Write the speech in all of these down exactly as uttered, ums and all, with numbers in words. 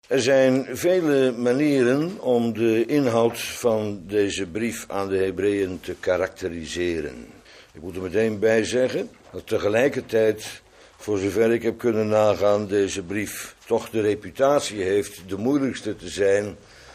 Er zijn vele manieren om de inhoud van deze brief aan de Hebreeën te karakteriseren. Ik moet er meteen bij zeggen dat tegelijkertijd, voor zover ik heb kunnen nagaan, deze brief toch de reputatie heeft de moeilijkste te zijn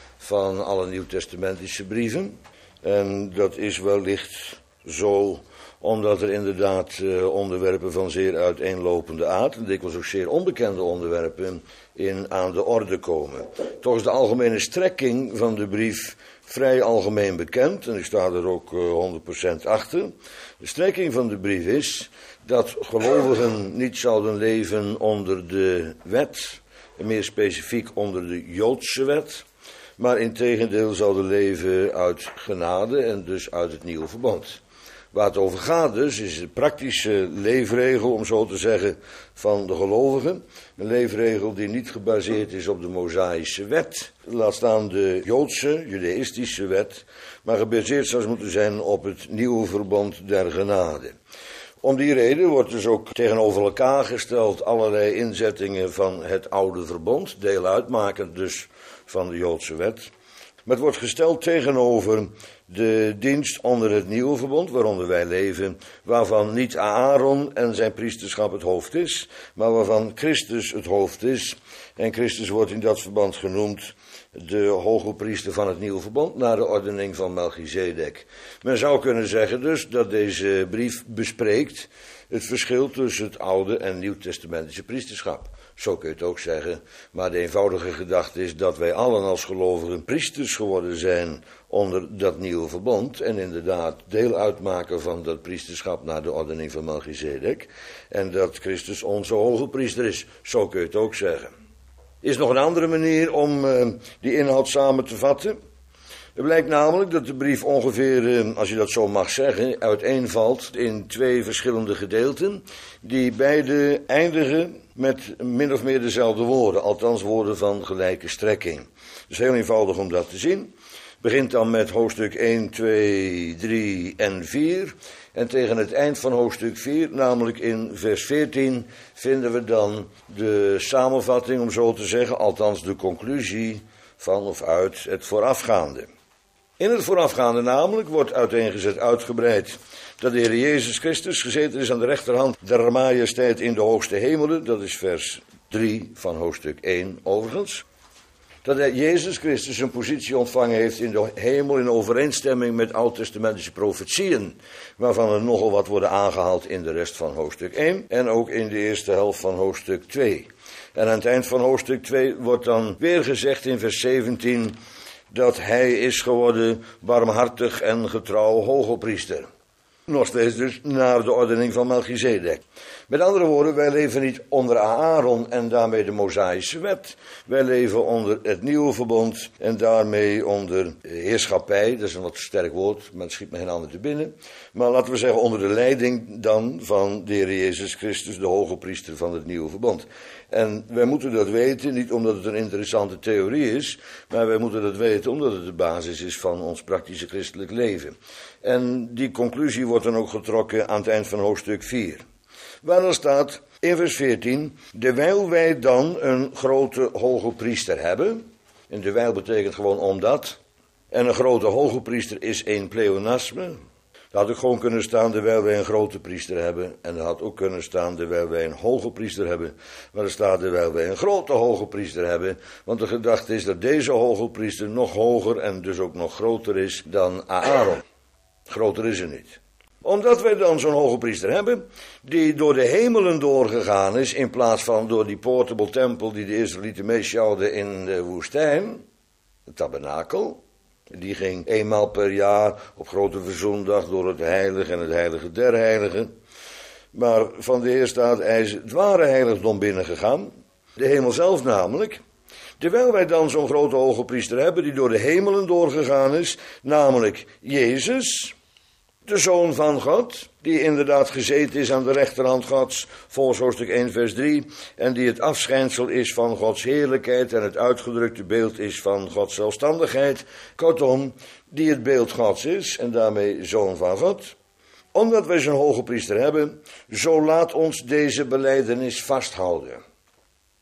van alle nieuwtestamentische brieven. En dat is wellicht zo omdat er inderdaad uh, onderwerpen van zeer uiteenlopende aard, en dikwijls ook zeer onbekende onderwerpen, in aan de orde komen. Toch is de algemene strekking van de brief vrij algemeen bekend, en ik sta er ook uh, honderd procent achter. De strekking van de brief is dat gelovigen niet zouden leven onder de wet, en meer specifiek onder de Joodse wet, maar integendeel zouden leven uit genade en dus uit het nieuwe verbond. Waar het over gaat dus, is de praktische leefregel, om zo te zeggen, van de gelovigen. Een leefregel die niet gebaseerd is op de Mosaïsche wet, laat staan de Joodse, Judaïstische wet, maar gebaseerd zou moeten zijn op het nieuwe verbond der genade. Om die reden wordt dus ook tegenover elkaar gesteld allerlei inzettingen van het oude verbond, deel uitmakend dus van de Joodse wet. Maar het wordt gesteld tegenover de dienst onder het nieuwe verbond, waaronder wij leven, waarvan niet Aaron en zijn priesterschap het hoofd is, maar waarvan Christus het hoofd is. En Christus wordt in dat verband genoemd de hoge priester van het nieuwe verbond, naar de ordening van Melchizedek. Men zou kunnen zeggen dus dat deze brief bespreekt het verschil tussen het oude en nieuwtestamentische priesterschap. Zo kun je het ook zeggen, maar de eenvoudige gedachte is dat wij allen als gelovigen priesters geworden zijn onder dat nieuwe verbond en inderdaad deel uitmaken van dat priesterschap naar de ordening van Melchizedek en dat Christus onze hoge priester is. Zo kun je het ook zeggen. Is nog een andere manier om uh, die inhoud samen te vatten. Het blijkt namelijk dat de brief ongeveer, uh, als je dat zo mag zeggen, uiteenvalt in twee verschillende gedeelten, die beide eindigen met min of meer dezelfde woorden, althans woorden van gelijke strekking. Dus heel eenvoudig om dat te zien. Begint dan met hoofdstuk één, twee, drie en vier. En tegen het eind van hoofdstuk vier, namelijk in vers veertien, vinden we dan de samenvatting, om zo te zeggen, althans de conclusie van of uit het voorafgaande. In het voorafgaande namelijk wordt uiteengezet uitgebreid dat de Heer Jezus Christus gezeten is aan de rechterhand der majesteit in de hoogste hemelen. Dat is vers drie van hoofdstuk één overigens. Dat hij, Jezus Christus, een positie ontvangen heeft in de hemel in overeenstemming met oud-testamentische profetieën, waarvan er nogal wat worden aangehaald in de rest van hoofdstuk één en ook in de eerste helft van hoofdstuk twee. En aan het eind van hoofdstuk twee wordt dan weer gezegd in vers zeventien dat hij is geworden barmhartig en getrouw hogepriester. Nog steeds dus naar de ordening van Melchizedek. Met andere woorden, wij leven niet onder Aaron en daarmee de Mosaïsche wet. Wij leven onder het nieuwe verbond en daarmee onder heerschappij. Dat is een wat sterk woord, maar het schiet me geen ander te binnen. Maar laten we zeggen onder de leiding dan van de Heer Jezus Christus, de hoge priester van het nieuwe verbond. En wij moeten dat weten, niet omdat het een interessante theorie is, maar wij moeten dat weten omdat het de basis is van ons praktische christelijk leven. En die conclusie wordt dan ook getrokken aan het eind van hoofdstuk vier. Waar dan staat in vers veertien, dewijl wij dan een grote hoge priester hebben, en dewijl betekent gewoon omdat, en een grote hoge priester is een pleonasme. Dat had ook gewoon kunnen staan, terwijl wij een grote priester hebben. En dat had ook kunnen staan, terwijl wij een hoge priester hebben. Maar er staat, terwijl wij een grote hoge priester hebben. Want de gedachte is dat deze hoge priester nog hoger en dus ook nog groter is dan Aaron. Groter is er niet. Omdat wij dan zo'n hoge priester hebben, die door de hemelen doorgegaan is, in plaats van door die portable tempel die de Israëlieten meesjouwden in de woestijn, de tabernakel. Die ging eenmaal per jaar op grote verzoendag door het heilige en het heilige der heiligen. Maar van de Heer staat, hij is het ware heiligdom binnengegaan. De hemel zelf namelijk. Terwijl wij dan zo'n grote hoge priester hebben die door de hemelen doorgegaan is, namelijk Jezus, de Zoon van God, die inderdaad gezeten is aan de rechterhand Gods, volgens hoofdstuk één vers drie, en die het afschijnsel is van Gods heerlijkheid en het uitgedrukte beeld is van Gods zelfstandigheid. Kortom, die het beeld Gods is en daarmee Zoon van God. Omdat wij zo'n hoge priester hebben, zo laat ons deze belijdenis vasthouden.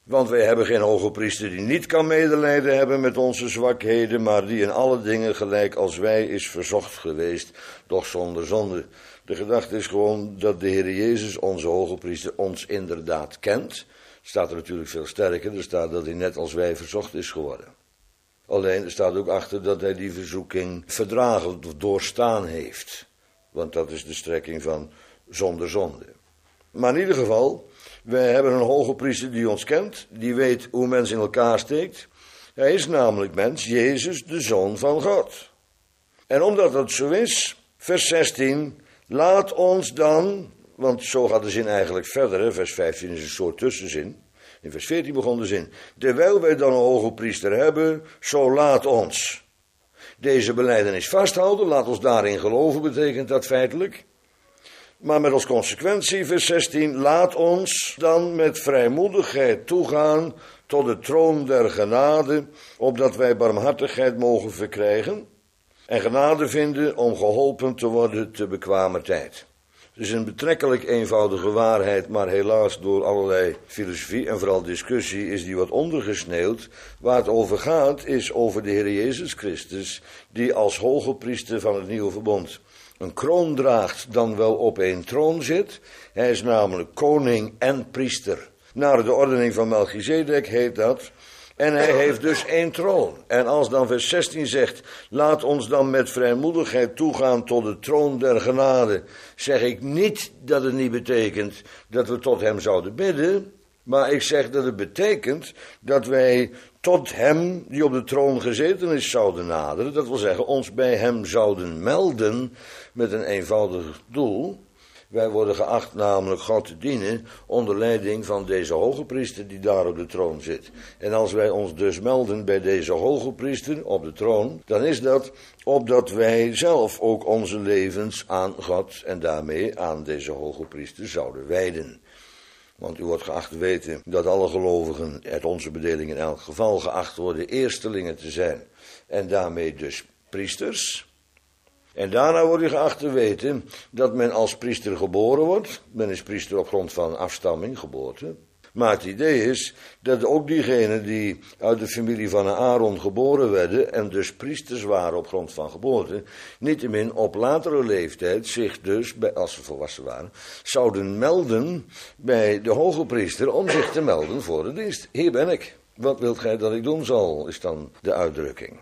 Want wij hebben geen hoge priester die niet kan medelijden hebben met onze zwakheden, maar die in alle dingen gelijk als wij is verzocht geweest, doch zonder zonde. De gedachte is gewoon dat de Heer Jezus, onze hoge priester, ons inderdaad kent. Staat er natuurlijk veel sterker, er staat dat hij net als wij verzocht is geworden. Alleen er staat ook achter dat hij die verzoeking verdragen of doorstaan heeft. Want dat is de strekking van zonder zonde. Maar in ieder geval, wij hebben een hoge priester die ons kent, die weet hoe mens in elkaar steekt. Hij is namelijk mens, Jezus, de Zoon van God. En omdat dat zo is, vers zestien, laat ons dan, want zo gaat de zin eigenlijk verder, hè? Vers vijftien is een soort tussenzin. In vers veertien begon de zin, terwijl wij dan een hoge priester hebben, zo laat ons deze belijdenis vasthouden, laat ons daarin geloven, betekent dat feitelijk. Maar met als consequentie, vers zestien, laat ons dan met vrijmoedigheid toegaan tot de troon der genade, opdat wij barmhartigheid mogen verkrijgen en genade vinden om geholpen te worden te bekwamer tijd. Het is een betrekkelijk eenvoudige waarheid, maar helaas door allerlei filosofie en vooral discussie is die wat ondergesneeuwd. Waar het over gaat is over de Heer Jezus Christus, die als hoge priester van het nieuwe verbond een kroon draagt, dan wel op een troon zit. Hij is namelijk koning en priester. Naar de ordening van Melchizedek heet dat. En hij heeft dus één troon. En als dan vers zestien zegt, laat ons dan met vrijmoedigheid toegaan tot de troon der genade, zeg ik niet dat het niet betekent dat we tot hem zouden bidden, maar ik zeg dat het betekent dat wij tot hem die op de troon gezeten is zouden naderen. Dat wil zeggen, ons bij hem zouden melden met een eenvoudig doel. Wij worden geacht namelijk God te dienen onder leiding van deze hoge priester die daar op de troon zit. En als wij ons dus melden bij deze hoge priester op de troon, dan is dat opdat wij zelf ook onze levens aan God en daarmee aan deze hoge priester zouden wijden. Want u wordt geacht te weten dat alle gelovigen uit onze bedeling in elk geval geacht worden eerstelingen te zijn. En daarmee dus priesters. En daarna wordt u geacht te weten dat men als priester geboren wordt. Men is priester op grond van afstamming, geboorte. Maar het idee is dat ook diegenen die uit de familie van Aaron geboren werden en dus priesters waren op grond van geboorte, niettemin op latere leeftijd zich dus, als ze volwassen waren, zouden melden bij de hoge priester om zich te melden voor de dienst. Hier ben ik. Wat wilt gij dat ik doen zal, is dan de uitdrukking.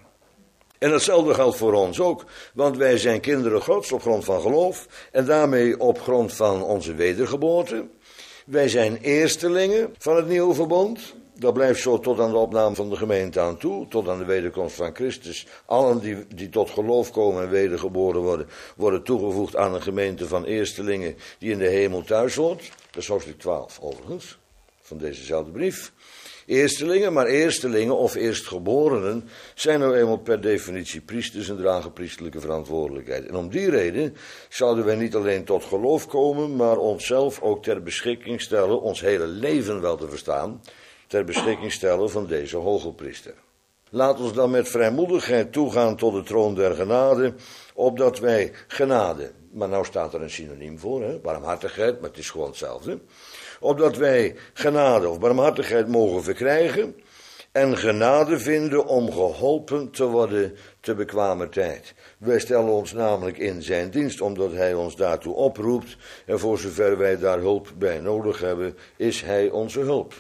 En hetzelfde geldt voor ons ook, want wij zijn kinderen Gods op grond van geloof en daarmee op grond van onze wedergeboorte. Wij zijn eerstelingen van het nieuwe verbond. Dat blijft zo tot aan de opname van de gemeente aan toe, tot aan de wederkomst van Christus. Allen die, die tot geloof komen en wedergeboren worden, worden toegevoegd aan een gemeente van eerstelingen die in de hemel thuis hoort. Dat is hoofdstuk twaalf overigens, van dezezelfde brief. Eerstelingen, maar eerstelingen of eerstgeborenen zijn nou eenmaal per definitie priesters en dragen priesterlijke verantwoordelijkheid. En om die reden zouden wij niet alleen tot geloof komen, maar onszelf ook ter beschikking stellen, ons hele leven wel te verstaan, ter beschikking stellen van deze hoge priester. Laat ons dan met vrijmoedigheid toegaan tot de troon der genade, opdat wij genade, maar nou staat er een synoniem voor, hè, barmhartigheid, maar het is gewoon hetzelfde. Opdat wij genade of barmhartigheid mogen verkrijgen en genade vinden om geholpen te worden te bekwamer tijd. Wij stellen ons namelijk in zijn dienst, omdat hij ons daartoe oproept en voor zover wij daar hulp bij nodig hebben, is hij onze hulp.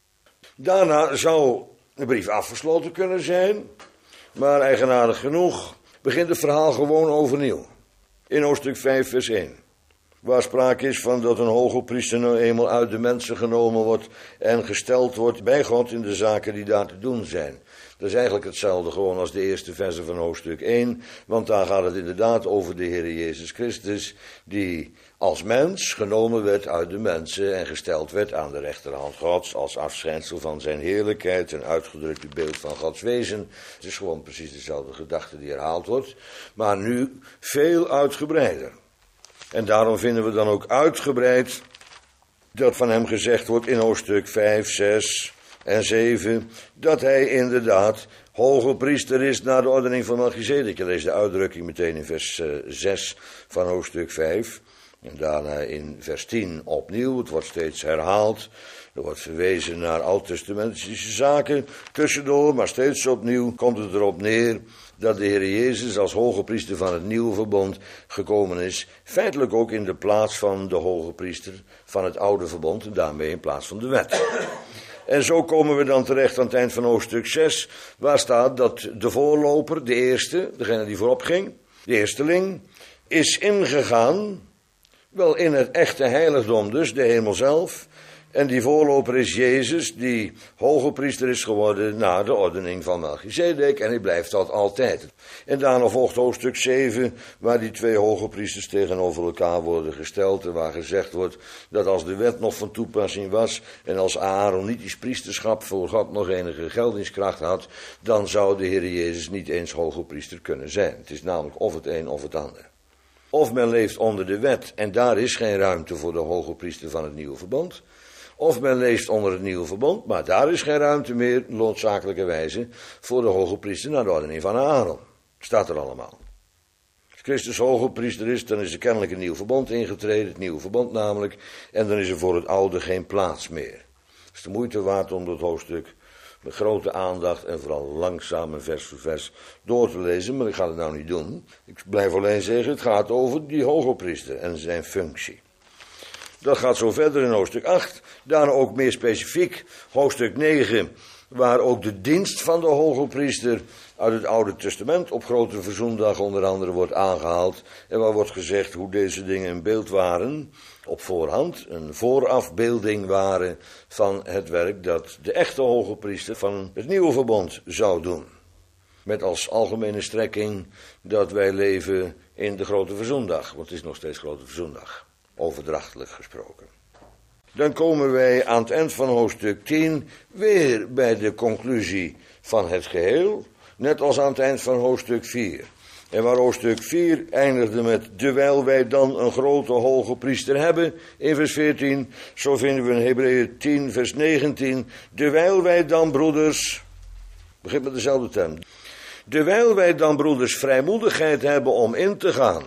Daarna zou de brief afgesloten kunnen zijn, maar eigenaardig genoeg begint het verhaal gewoon overnieuw. In hoofdstuk vijf vers één. Waar sprake is van dat een hoge priester nou eenmaal uit de mensen genomen wordt en gesteld wordt bij God in de zaken die daar te doen zijn. Dat is eigenlijk hetzelfde gewoon als de eerste verse van hoofdstuk één, want daar gaat het inderdaad over de Heer Jezus Christus, die als mens genomen werd uit de mensen en gesteld werd aan de rechterhand Gods als afschijnsel van zijn heerlijkheid, een uitgedrukt beeld van Gods wezen. Het is gewoon precies dezelfde gedachte die herhaald wordt, maar nu veel uitgebreider. En daarom vinden we dan ook uitgebreid dat van hem gezegd wordt in hoofdstuk vijf, zes en zeven, dat hij inderdaad hoge priester is naar de ordening van Melchizedek. Je leest de uitdrukking meteen in vers zes van hoofdstuk vijf. En daarna in vers tien opnieuw, het wordt steeds herhaald. Er wordt verwezen naar oud-testamentische zaken tussendoor, maar steeds opnieuw komt het erop neer dat de Heer Jezus als hoge priester van het nieuwe verbond gekomen is, feitelijk ook in de plaats van de hoge priester van het oude verbond en daarmee in plaats van de wet. En zo komen we dan terecht aan het eind van hoofdstuk zes, waar staat dat de voorloper, de eerste, degene die voorop ging, de eersteling, is ingegaan, wel in het echte heiligdom dus, de hemel zelf. En die voorloper is Jezus, die hoge priester is geworden na de ordening van Melchizedek. En hij blijft dat altijd. En daarna volgt hoofdstuk zeven, waar die twee hoge priesters tegenover elkaar worden gesteld. En waar gezegd wordt dat als de wet nog van toepassing was en als Aaronitisch priesterschap voor God nog enige geldingskracht had, dan zou de Heer Jezus niet eens hoge priester kunnen zijn. Het is namelijk of het een of het ander. Of men leeft onder de wet en daar is geen ruimte voor de hoge priester van het nieuwe verbond. Of men leeft onder het nieuwe verbond, maar daar is geen ruimte meer, noodzakelijkerwijze, voor de hoge priester naar de ordening van Aaron. Staat er allemaal. Als Christus hoge priester is, dan is er kennelijk een nieuw verbond ingetreden, het nieuwe verbond namelijk, en dan is er voor het oude geen plaats meer. Het is de moeite waard om dat hoofdstuk met grote aandacht en vooral langzaam en vers voor vers door te lezen, maar ik ga het nou niet doen. Ik blijf alleen zeggen, het gaat over die hoge priester en zijn functie. Dat gaat zo verder in hoofdstuk acht, daarna ook meer specifiek, hoofdstuk negen, waar ook de dienst van de hoge priester uit het Oude Testament op Grote Verzoendag onder andere wordt aangehaald. En waar wordt gezegd hoe deze dingen een beeld waren, op voorhand, een voorafbeelding waren van het werk dat de echte hoge priester van het nieuwe verbond zou doen. Met als algemene strekking dat wij leven in de Grote Verzoendag, want het is nog steeds Grote Verzoendag. Overdrachtelijk gesproken. Dan komen wij aan het eind van hoofdstuk tien weer bij de conclusie van het geheel, net als aan het eind van hoofdstuk vier. En waar hoofdstuk vier eindigde met, terwijl wij dan een grote hoge priester hebben, in vers veertien, zo vinden we in Hebreeën tien, vers negentien, terwijl wij dan, broeders, begint met dezelfde term, terwijl wij dan, broeders, vrijmoedigheid hebben om in te gaan.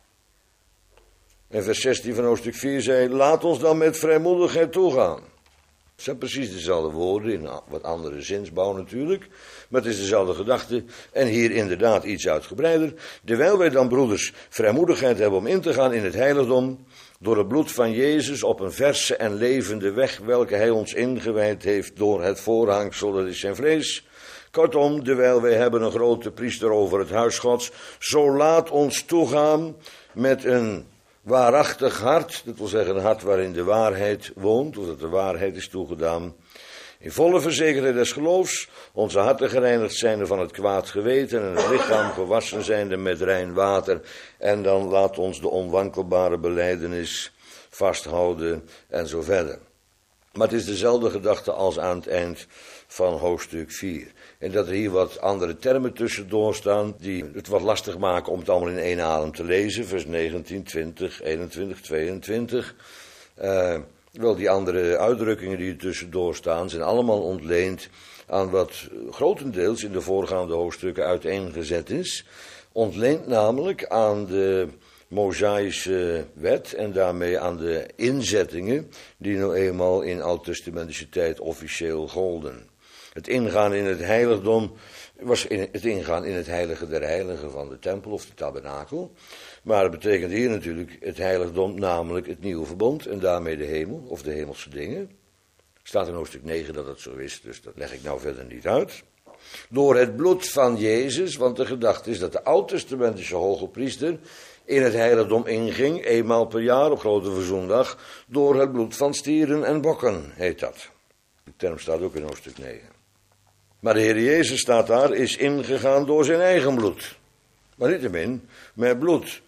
En vers zestien van hoofdstuk vier zei, laat ons dan met vrijmoedigheid toegaan. Het zijn precies dezelfde woorden, in wat andere zinsbouw natuurlijk, maar het is dezelfde gedachte en hier inderdaad iets uitgebreider. Terwijl wij dan, broeders, vrijmoedigheid hebben om in te gaan in het heiligdom, door het bloed van Jezus op een verse en levende weg, welke hij ons ingewijd heeft door het voorhangsel, dat is zijn vlees. Kortom, terwijl wij hebben een grote priester over het huis Gods, zo laat ons toegaan met een waarachtig hart, dat wil zeggen een hart waarin de waarheid woont, of dat de waarheid is toegedaan, in volle verzekerdheid des geloofs, onze harten gereinigd zijnde van het kwaad geweten en het lichaam gewassen zijnde met rein water, en dan laat ons de onwankelbare belijdenis vasthouden en zo verder. Maar het is dezelfde gedachte als aan het eind van hoofdstuk vier. En dat er hier wat andere termen tussendoor staan, die het wat lastig maken om het allemaal in één adem te lezen. Vers negentien, twintig, eenentwintig, tweeëntwintig. Uh, wel, die andere uitdrukkingen die er tussendoor staan, zijn allemaal ontleend aan wat grotendeels in de voorgaande hoofdstukken uiteengezet is. Ontleend namelijk aan de Mosaïsche wet en daarmee aan de inzettingen die nou eenmaal in oud-testamentische tijd officieel golden. Het ingaan in het heiligdom was in het ingaan in het heilige der heiligen van de tempel of de tabernakel. Maar het betekent hier natuurlijk het heiligdom, namelijk het nieuwe verbond en daarmee de hemel of de hemelse dingen. Staat in hoofdstuk negen dat het zo is, dus dat leg ik nou verder niet uit. Door het bloed van Jezus, want de gedachte is dat de oud-testamentische hoge priester in het heiligdom inging, eenmaal per jaar op Grote Verzoendag, door het bloed van stieren en bokken, heet dat. De term staat ook in hoofdstuk negen. Maar de Heer Jezus staat daar, is ingegaan door zijn eigen bloed. Maar niettemin, met bloed,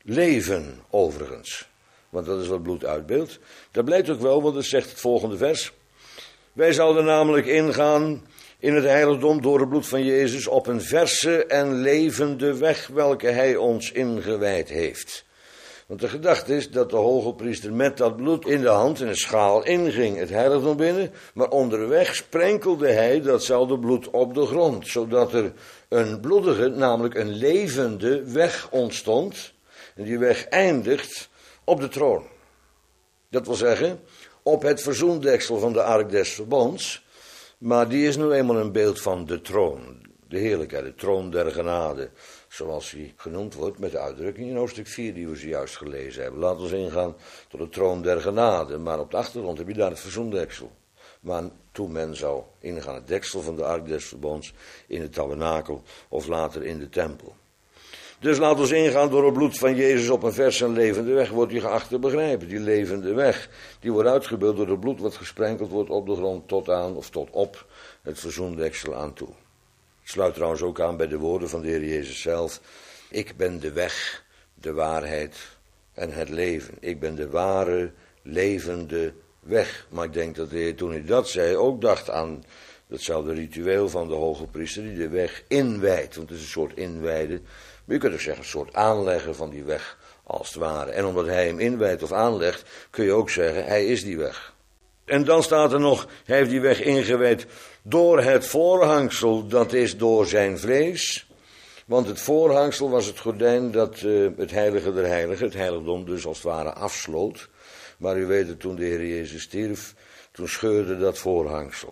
leven overigens. Want dat is wat bloed uitbeeldt. Dat blijkt ook wel, want het zegt het volgende vers. Wij zouden namelijk ingaan in het heiligdom door het bloed van Jezus op een verse en levende weg, welke hij ons ingewijd heeft. Want de gedachte is dat de hoge priester met dat bloed in de hand in een schaal inging het heiligdom binnen, maar onderweg sprenkelde hij datzelfde bloed op de grond, zodat er een bloedige, namelijk een levende weg ontstond. En die weg eindigt op de troon. Dat wil zeggen, op het verzoendeksel van de ark des verbonds. Maar die is nu eenmaal een beeld van de troon. De heerlijkheid, de troon der genade. Zoals die genoemd wordt met de uitdrukking in hoofdstuk vier die we zojuist gelezen hebben. Laten we ingaan tot de troon der genade. Maar op de achtergrond heb je daar het verzoendeksel. Maar toen men zou ingaan, het deksel van de ark des verbonds in het tabernakel of later in de tempel. Dus laten we ingaan door het bloed van Jezus op een vers en levende weg, wordt die geacht te begrijpen. Die levende weg, die wordt uitgebeeld door het bloed wat gesprenkeld wordt op de grond tot aan of tot op het verzoendeksel aan toe. Het sluit trouwens ook aan bij de woorden van de Heer Jezus zelf. Ik ben de weg, de waarheid en het leven. Ik ben de ware, levende weg. Maar ik denk dat de Heer toen hij dat zei ook dacht aan datzelfde ritueel van de hoge priester die de weg inwijdt. Want het is een soort inwijden. Maar je kunt ook zeggen een soort aanleggen van die weg als het ware. En omdat hij hem inwijdt of aanlegt kun je ook zeggen hij is die weg. En dan staat er nog, hij heeft die weg ingewijd door het voorhangsel, dat is door zijn vlees. Want het voorhangsel was het gordijn dat uh, het heilige der heiligen, het heiligdom dus als het ware afsloot. Maar u weet het, toen de Heer Jezus stierf, toen scheurde dat voorhangsel.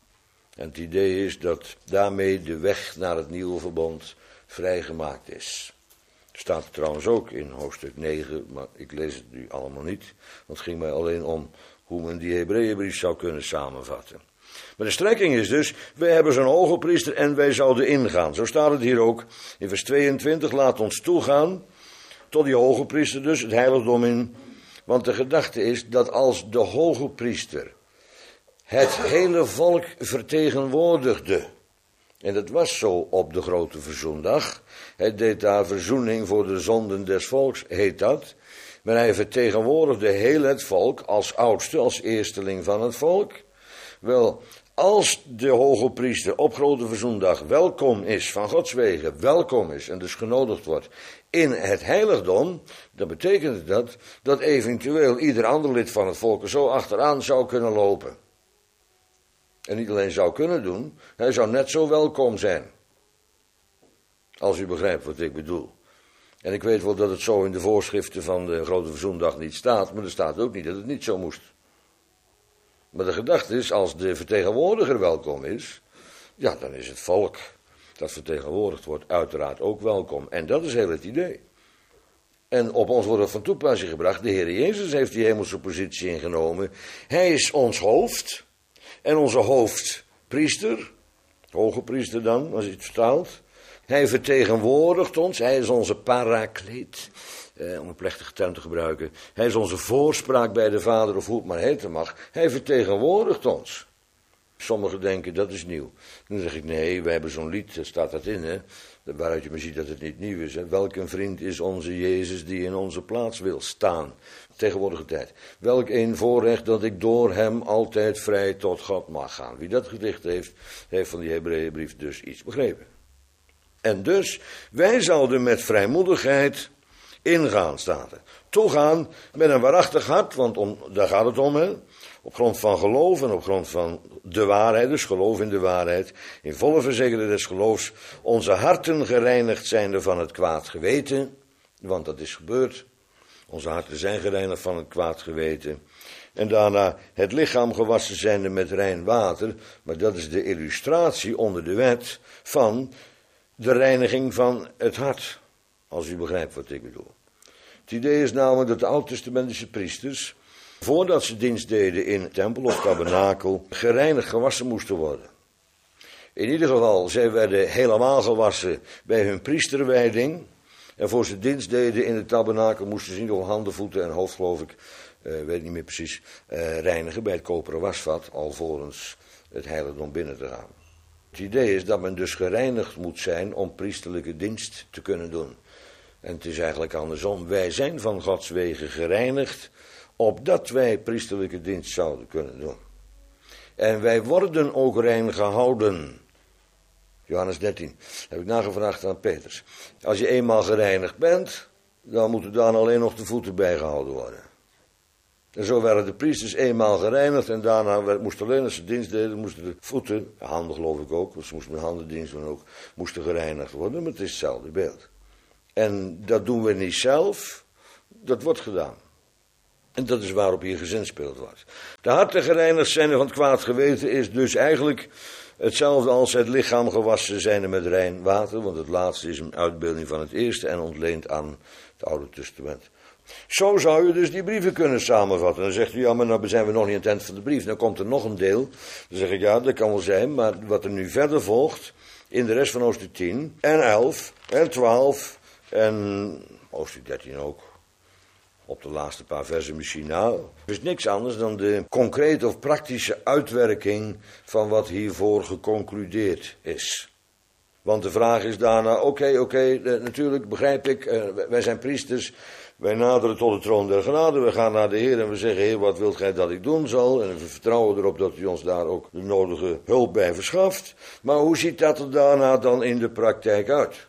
En het idee is dat daarmee de weg naar het nieuwe verbond vrijgemaakt is. Staat er trouwens ook in hoofdstuk negen, maar ik lees het nu allemaal niet. Want het ging mij alleen om hoe men die Hebreeënbrief zou kunnen samenvatten. Maar de strekking is dus, wij hebben zo'n hoge priester en wij zouden ingaan. Zo staat het hier ook in vers tweeëntwintig, laat ons toegaan tot die hoge priester dus, het heiligdom in. Want de gedachte is dat als de hoge priester het hele volk vertegenwoordigde, en dat was zo op de grote verzoendag, hij deed daar verzoening voor de zonden des volks, heet dat. Maar hij vertegenwoordigde heel het volk als oudste, als eersteling van het volk. Wel, als de hoge priester op grote verzoendag welkom is, van Gods wegen welkom is en dus genodigd wordt in het heiligdom, dan betekent dat dat eventueel ieder ander lid van het volk er zo achteraan zou kunnen lopen. En niet alleen zou kunnen doen, hij zou net zo welkom zijn. Als u begrijpt wat ik bedoel. En ik weet wel dat het zo in de voorschriften van de grote verzoendag niet staat, maar er staat ook niet dat het niet zo moest. Maar de gedachte is, als de vertegenwoordiger welkom is, ja, dan is het volk dat vertegenwoordigd wordt uiteraard ook welkom. En dat is heel het idee. En op ons wordt het van toepassing gebracht, de Heer Jezus heeft die hemelse positie ingenomen. Hij is ons hoofd en onze hoofdpriester, hoge priester dan, als je het vertaalt. Hij vertegenwoordigt ons, hij is onze parakleet, eh, om een plechtige term te gebruiken. Hij is onze voorspraak bij de Vader, of hoe het maar heten mag. Hij vertegenwoordigt ons. Sommigen denken, dat is nieuw. Dan zeg ik, nee, we hebben zo'n lied, daar staat dat in, hè, waaruit je maar ziet dat het niet nieuw is. Hè. Welk een vriend is onze Jezus die in onze plaats wil staan. Tegenwoordige tijd. Welk een voorrecht dat ik door hem altijd vrij tot God mag gaan. Wie dat gedicht heeft, heeft van die Hebreeënbrief dus iets begrepen. En dus, wij zouden met vrijmoedigheid ingaan, staat er. Toegaan met een waarachtig hart, want om, daar gaat het om, hè. Op grond van geloof en op grond van de waarheid, dus geloof in de waarheid, in volle verzekering des geloofs, onze harten gereinigd zijnde van het kwaad geweten, want dat is gebeurd. Onze harten zijn gereinigd van het kwaad geweten. En daarna het lichaam gewassen zijnde met rein water, maar dat is de illustratie onder de wet van de reiniging van het hart, als u begrijpt wat ik bedoel. Het idee is namelijk dat de oud-testamentische priesters, voordat ze dienst deden in tempel of tabernakel, gereinigd gewassen moesten worden. In ieder geval, zij werden helemaal gewassen bij hun priesterwijding. En voor ze dienst deden in het tabernakel moesten ze in ieder geval handen, voeten en hoofd, geloof ik, uh, weet niet meer precies, uh, reinigen bij het koperen wasvat, alvorens het heiligdom binnen te gaan. Het idee is dat men dus gereinigd moet zijn om priesterlijke dienst te kunnen doen. En het is eigenlijk andersom. Wij zijn van Gods wegen gereinigd, opdat wij priesterlijke dienst zouden kunnen doen. En wij worden ook rein gehouden. Johannes dertien, heb ik nagevraagd aan Petrus. Als je eenmaal gereinigd bent, dan moeten dan alleen nog de voeten bijgehouden worden. En zo werden de priesters eenmaal gereinigd en daarna moesten alleen als ze dienst deden, moesten de voeten, handen geloof ik ook, want ze moesten met handen dienst doen ook, moesten gereinigd worden, maar het is hetzelfde beeld. En dat doen we niet zelf, dat wordt gedaan. En dat is waarop hier gezinspeeld wordt. De harten gereinigd zijn van het kwaad geweten is dus eigenlijk hetzelfde als het lichaam gewassen zijn met rein water. Want het laatste is een uitbeelding van het eerste en ontleend aan het Oude Testament. Zo zou je dus die brieven kunnen samenvatten. Dan zegt u, ja, maar nou zijn we nog niet aan het eind van de brief. Dan komt er nog een deel. Dan zeg ik, ja, dat kan wel zijn. Maar wat er nu verder volgt, in de rest van hoofdstuk tien en elf en twaalf en hoofdstuk dertien ook. Op de laatste paar versen misschien. Nou, het is niks anders dan de concrete of praktische uitwerking van wat hiervoor geconcludeerd is. Want de vraag is daarna, oké, okay, oké, okay, natuurlijk begrijp ik, uh, wij zijn priesters, wij naderen tot de troon der genade, we gaan naar de Heer en we zeggen, Heer, wat wilt gij dat ik doen zal? En we vertrouwen erop dat u ons daar ook de nodige hulp bij verschaft. Maar hoe ziet dat er daarna dan in de praktijk uit?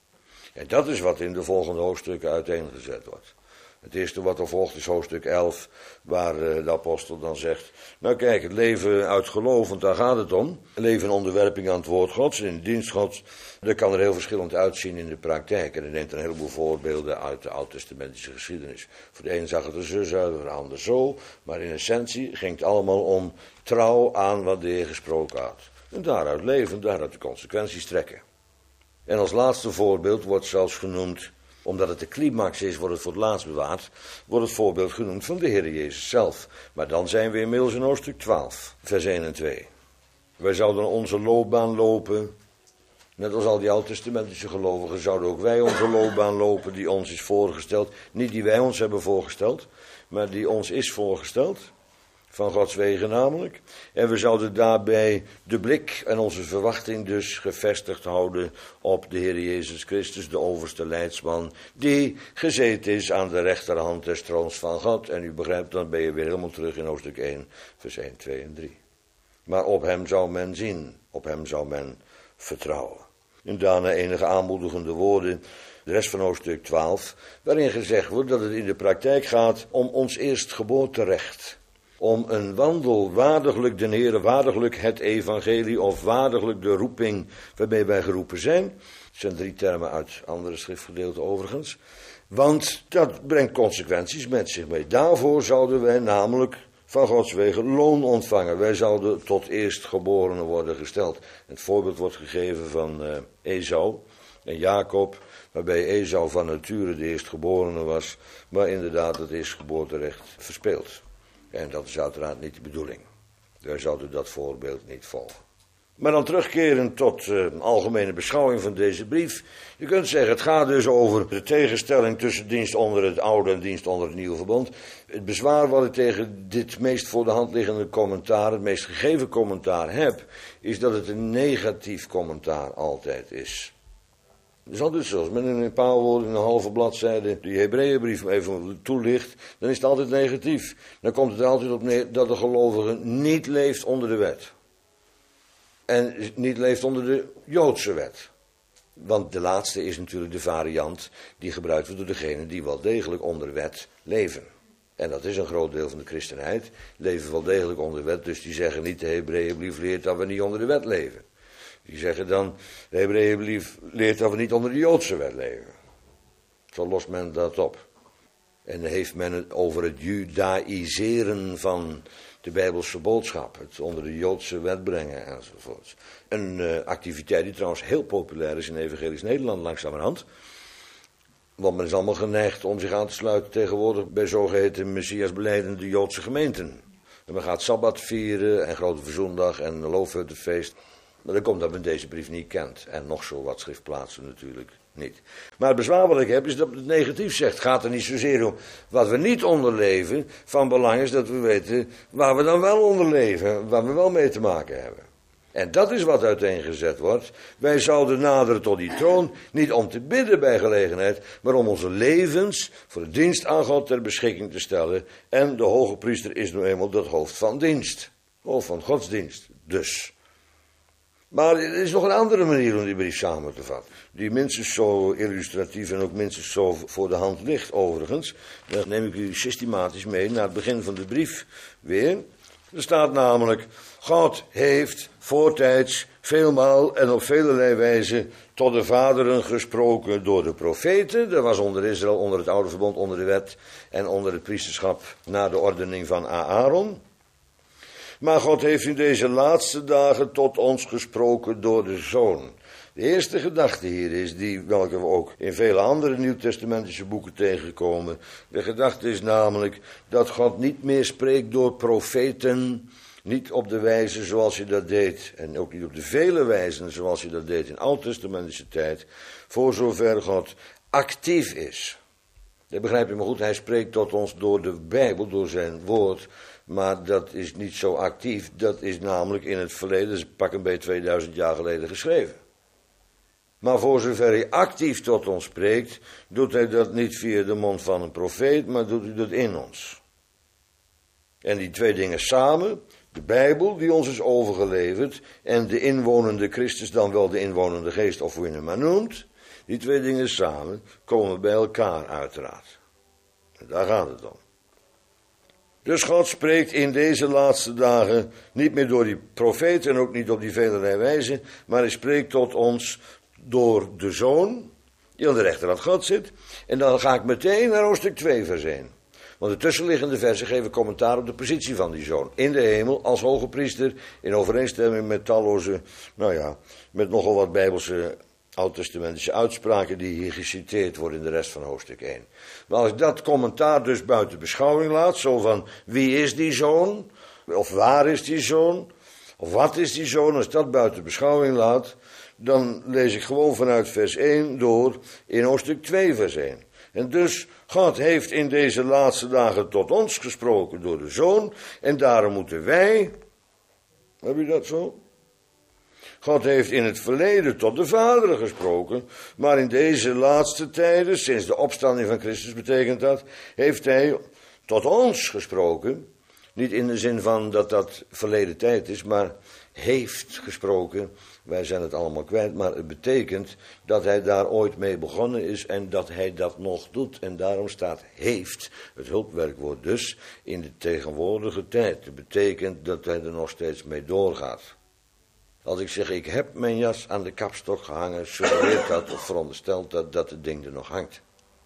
En dat is wat in de volgende hoofdstukken uiteengezet wordt. Het eerste wat er volgt is hoofdstuk elf, waar de apostel dan zegt, nou kijk, het leven uit geloof, want daar gaat het om. Leven in onderwerping aan het woord Gods, in de dienst Gods, dat kan er heel verschillend uitzien in de praktijk. En hij neemt een heleboel voorbeelden uit de oud-testamentische geschiedenis. Voor de een zag het er zus uit, voor de ander zo, maar in essentie ging het allemaal om trouw aan wat de Heer gesproken had. En daaruit leven, daaruit de consequenties trekken. En als laatste voorbeeld wordt zelfs genoemd, omdat het de climax is, wordt het voor het laatst bewaard, wordt het voorbeeld genoemd van de Heer Jezus zelf. Maar dan zijn we inmiddels in hoofdstuk twaalf, vers één en twee. Wij zouden onze loopbaan lopen, net als al die oud-testamentische gelovigen, zouden ook wij onze loopbaan lopen die ons is voorgesteld. Niet die wij ons hebben voorgesteld, maar die ons is voorgesteld. Van Gods wegen namelijk. En we zouden daarbij de blik en onze verwachting dus gevestigd houden op de Heer Jezus Christus, de overste leidsman, die gezeten is aan de rechterhand des troons van God. En u begrijpt, dan ben je weer helemaal terug in hoofdstuk één, vers één, twee en drie. Maar op hem zou men zien, op hem zou men vertrouwen. En daarna enige aanmoedigende woorden, de rest van hoofdstuk twaalf, waarin gezegd wordt dat het in de praktijk gaat om ons eerstgeboorterecht. Om een wandel waardiglijk den Heere, waardiglijk het evangelie of waardiglijk de roeping waarmee wij geroepen zijn. Het zijn drie termen uit andere schriftgedeelten overigens. Want dat brengt consequenties met zich mee. Daarvoor zouden wij namelijk van Gods wegen loon ontvangen. Wij zouden tot eerstgeborenen worden gesteld. Het voorbeeld wordt gegeven van uh, Esau en Jacob, waarbij Esau van nature de eerstgeborene was, maar inderdaad het eerstgeboorterecht verspeelt. En dat is uiteraard niet de bedoeling. Wij zouden dat voorbeeld niet volgen. Maar dan terugkerend tot uh, een algemene beschouwing van deze brief. Je kunt zeggen, het gaat dus over de tegenstelling tussen dienst onder het oude en dienst onder het nieuwe verbond. Het bezwaar wat ik tegen dit meest voor de hand liggende commentaar, het meest gegeven commentaar heb, is dat het een negatief commentaar altijd is. Het is altijd zoals men in een paar woorden, in een halve bladzijde, die Hebreeënbrief even toelicht, dan is het altijd negatief. Dan komt het er altijd op neer dat de gelovige niet leeft onder de wet. En niet leeft onder de Joodse wet. Want de laatste is natuurlijk de variant die gebruikt wordt door degenen die wel degelijk onder de wet leven. En dat is een groot deel van de christenheid, leven wel degelijk onder de wet, dus die zeggen niet de Hebreeënbrief leert dat we niet onder de wet leven. Die zeggen dan, de Hebreeënbrief leert dat we niet onder de Joodse wet leven. Zo lost men dat op. En dan heeft men het over het judaïseren van de Bijbelse boodschap. Het onder de Joodse wet brengen enzovoort. Een uh, activiteit die trouwens heel populair is in evangelisch Nederland langzamerhand. Want men is allemaal geneigd om zich aan te sluiten tegenwoordig bij zogeheten messiasbelijdende Joodse gemeenten. En men gaat Sabbat vieren en Grote Verzoendag en Loofhuttenfeest. Maar dan komt dat men deze brief niet kent. En nog zo wat schriftplaatsen natuurlijk niet. Maar het bezwaar wat ik heb is dat het negatief zegt. Het gaat er niet zozeer om wat we niet onderleven. Van belang is dat we weten waar we dan wel onderleven. Waar we wel mee te maken hebben. En dat is wat uiteengezet wordt. Wij zouden naderen tot die troon. Niet om te bidden bij gelegenheid. Maar om onze levens voor de dienst aan God ter beschikking te stellen. En de hoge priester is nu eenmaal dat hoofd van dienst. Hoofd van godsdienst. Dus. Maar er is nog een andere manier om die brief samen te vatten. Die minstens zo illustratief en ook minstens zo voor de hand ligt overigens. Dan neem ik u systematisch mee naar het begin van de brief weer. Er staat namelijk, God heeft voortijds veelmaal en op velelei wijze tot de vaderen gesproken door de profeten. Dat was onder Israël, onder het oude verbond, onder de wet en onder het priesterschap na de ordening van Aaron. Maar God heeft in deze laatste dagen tot ons gesproken door de Zoon. De eerste gedachte hier is die, welke we ook in vele andere nieuwtestamentische boeken tegenkomen. De gedachte is namelijk dat God niet meer spreekt door profeten, niet op de wijze zoals hij dat deed, en ook niet op de vele wijzen zoals hij dat deed in oud-testamentische tijd, voor zover God actief is. Dat begrijp je maar goed, hij spreekt tot ons door de Bijbel, door zijn woord, maar dat is niet zo actief, dat is namelijk in het verleden, dat is pak een beetje tweeduizend jaar geleden geschreven. Maar voor zover hij actief tot ons spreekt, doet hij dat niet via de mond van een profeet, maar doet hij dat in ons. En die twee dingen samen, de Bijbel die ons is overgeleverd en de inwonende Christus, dan wel de inwonende geest of hoe je hem maar noemt, die twee dingen samen komen bij elkaar uiteraard. En daar gaat het om. Dus God spreekt in deze laatste dagen niet meer door die profeten en ook niet op die velerlei wijze, maar hij spreekt tot ons door de Zoon, die aan de rechterhand God zit. En dan ga ik meteen naar hoofdstuk twee vers één. Want de tussenliggende versen geven commentaar op de positie van die Zoon. In de hemel, als hoge priester, in overeenstemming met talloze, nou ja, met nogal wat bijbelse oud-testamentische uitspraken die hier geciteerd worden in de rest van hoofdstuk één. Maar als ik dat commentaar dus buiten beschouwing laat, zo van wie is die Zoon, of waar is die Zoon, of wat is die Zoon, als ik dat buiten beschouwing laat, dan lees ik gewoon vanuit vers één door in hoofdstuk twee vers één. En dus, God heeft in deze laatste dagen tot ons gesproken door de Zoon, en daarom moeten wij, heb je dat zo? God heeft in het verleden tot de vaderen gesproken, maar in deze laatste tijden, sinds de opstanding van Christus betekent dat, heeft hij tot ons gesproken. Niet in de zin van dat dat verleden tijd is, maar heeft gesproken. Wij zijn het allemaal kwijt, maar het betekent dat hij daar ooit mee begonnen is en dat hij dat nog doet. En daarom staat heeft, het hulpwerkwoord dus, in de tegenwoordige tijd. Dat betekent dat hij er nog steeds mee doorgaat. Als ik zeg, ik heb mijn jas aan de kapstok gehangen, suggereert dat of veronderstelt dat dat het ding er nog hangt.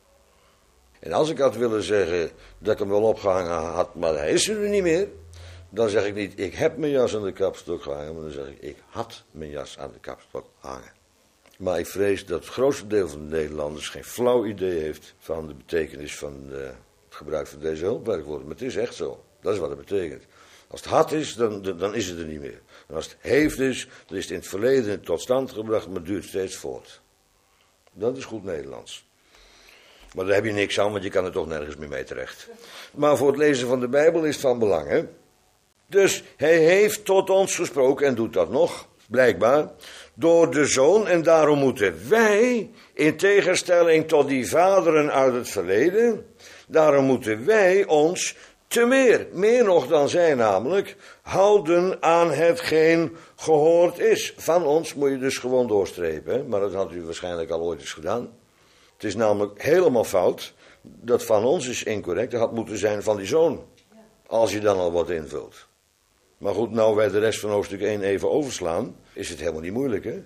En als ik had willen zeggen dat ik hem wel opgehangen had, maar hij is er nu niet meer, dan zeg ik niet, ik heb mijn jas aan de kapstok gehangen, maar dan zeg ik, ik had mijn jas aan de kapstok gehangen. Maar ik vrees dat het grootste deel van de Nederlanders geen flauw idee heeft van de betekenis van uh, het gebruik van deze hulpwerkwoorden. Maar het is echt zo, dat is wat het betekent. Als het had is, dan, dan is het er niet meer. En als het heeft is, dan is het in het verleden tot stand gebracht, maar het duurt steeds voort. Dat is goed Nederlands. Maar daar heb je niks aan, want je kan er toch nergens meer mee terecht. Maar voor het lezen van de Bijbel is het van belang, hè? Dus hij heeft tot ons gesproken en doet dat nog, blijkbaar, door de Zoon. En daarom moeten wij, in tegenstelling tot die vaderen uit het verleden, daarom moeten wij ons te meer, meer nog dan zij namelijk, houden aan hetgeen gehoord is. Van ons moet je dus gewoon doorstrepen, hè? Maar dat had u waarschijnlijk al ooit eens gedaan. Het is namelijk helemaal fout, dat van ons is incorrect, dat had moeten zijn van die Zoon, als je dan al wat invult. Maar goed, nou wij de rest van hoofdstuk één even overslaan, is het helemaal niet moeilijk, hè?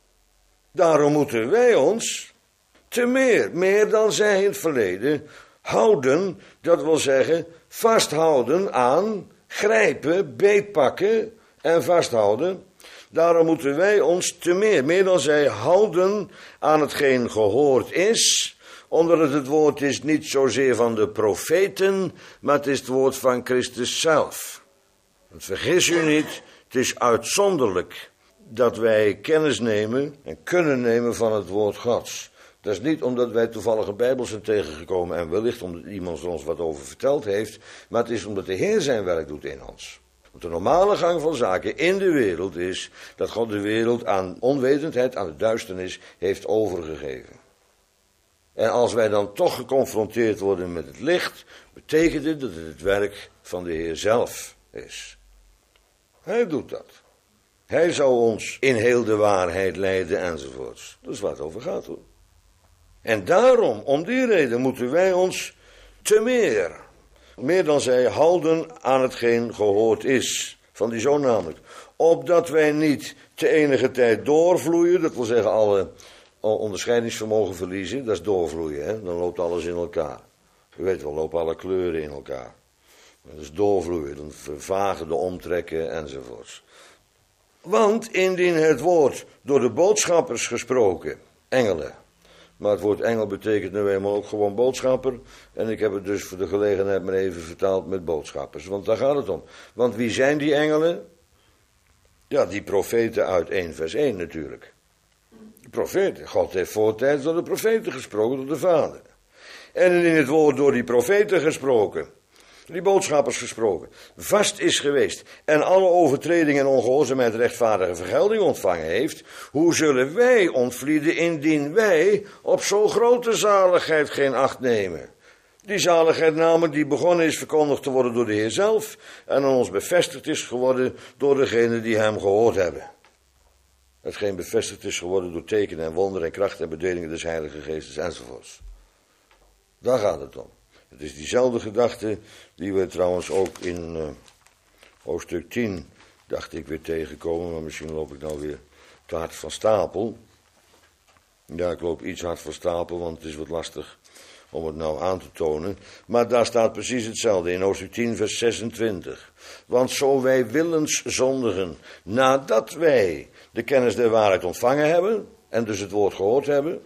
Daarom moeten wij ons te meer, meer dan zij in het verleden, houden, dat wil zeggen, vasthouden aan, grijpen, beetpakken en vasthouden. Daarom moeten wij ons te meer, meer dan zij, houden aan hetgeen gehoord is, omdat het het woord is niet zozeer van de profeten, maar het is het woord van Christus zelf. Want vergis u niet, het is uitzonderlijk dat wij kennis nemen en kunnen nemen van het woord Gods. Dat is niet omdat wij toevallig een Bijbel zijn tegengekomen en wellicht omdat iemand er ons wat over verteld heeft, maar het is omdat de Heer zijn werk doet in ons. Want de normale gang van zaken in de wereld is dat God de wereld aan onwetendheid, aan de duisternis heeft overgegeven. En als wij dan toch geconfronteerd worden met het licht, betekent het dat het het werk van de Heer zelf is. Hij doet dat. Hij zou ons in heel de waarheid leiden enzovoorts. Dat is waar het over gaat, hoor. En daarom, om die reden, moeten wij ons te meer Meer dan zij houden aan hetgeen gehoord is. Van die zoon namelijk. Opdat wij niet te enige tijd doorvloeien. Dat wil zeggen alle onderscheidingsvermogen verliezen. Dat is doorvloeien. Hè? Dan loopt alles in elkaar. U weet wel, lopen alle kleuren in elkaar. Dat is doorvloeien. Dan vervagen de omtrekken enzovoorts. Want indien het woord door de boodschappers gesproken. Engelen. Maar het woord engel betekent nu eenmaal ook gewoon boodschapper. En ik heb het dus voor de gelegenheid maar even vertaald met boodschappers. Want daar gaat het om. Want wie zijn die engelen? Ja, die profeten uit één vers één natuurlijk. De profeten. God heeft voortijds door de profeten gesproken, door de Vader. En in het woord door die profeten gesproken. Die boodschappers gesproken. Vast is geweest. En alle overtreding en ongehoorzaamheid rechtvaardige vergelding ontvangen heeft. Hoe zullen wij ontvlieden indien wij op zo'n grote zaligheid geen acht nemen? Die zaligheid namelijk die begonnen is verkondigd te worden door de Heer zelf. En aan ons bevestigd is geworden door degenen die hem gehoord hebben. Hetgeen bevestigd is geworden door tekenen en wonderen en kracht en bedelingen des Heilige Geestes enzovoorts. Daar gaat het om. Het is diezelfde gedachte die we trouwens ook in uh, hoofdstuk tien, dacht ik, weer tegenkomen. Maar misschien loop ik nou weer te hard van stapel. Ja, ik loop iets hard van stapel, want het is wat lastig om het nou aan te tonen. Maar daar staat precies hetzelfde in hoofdstuk tien, vers zesentwintig. Want zo wij willens zondigen, nadat wij de kennis der waarheid ontvangen hebben, en dus het woord gehoord hebben,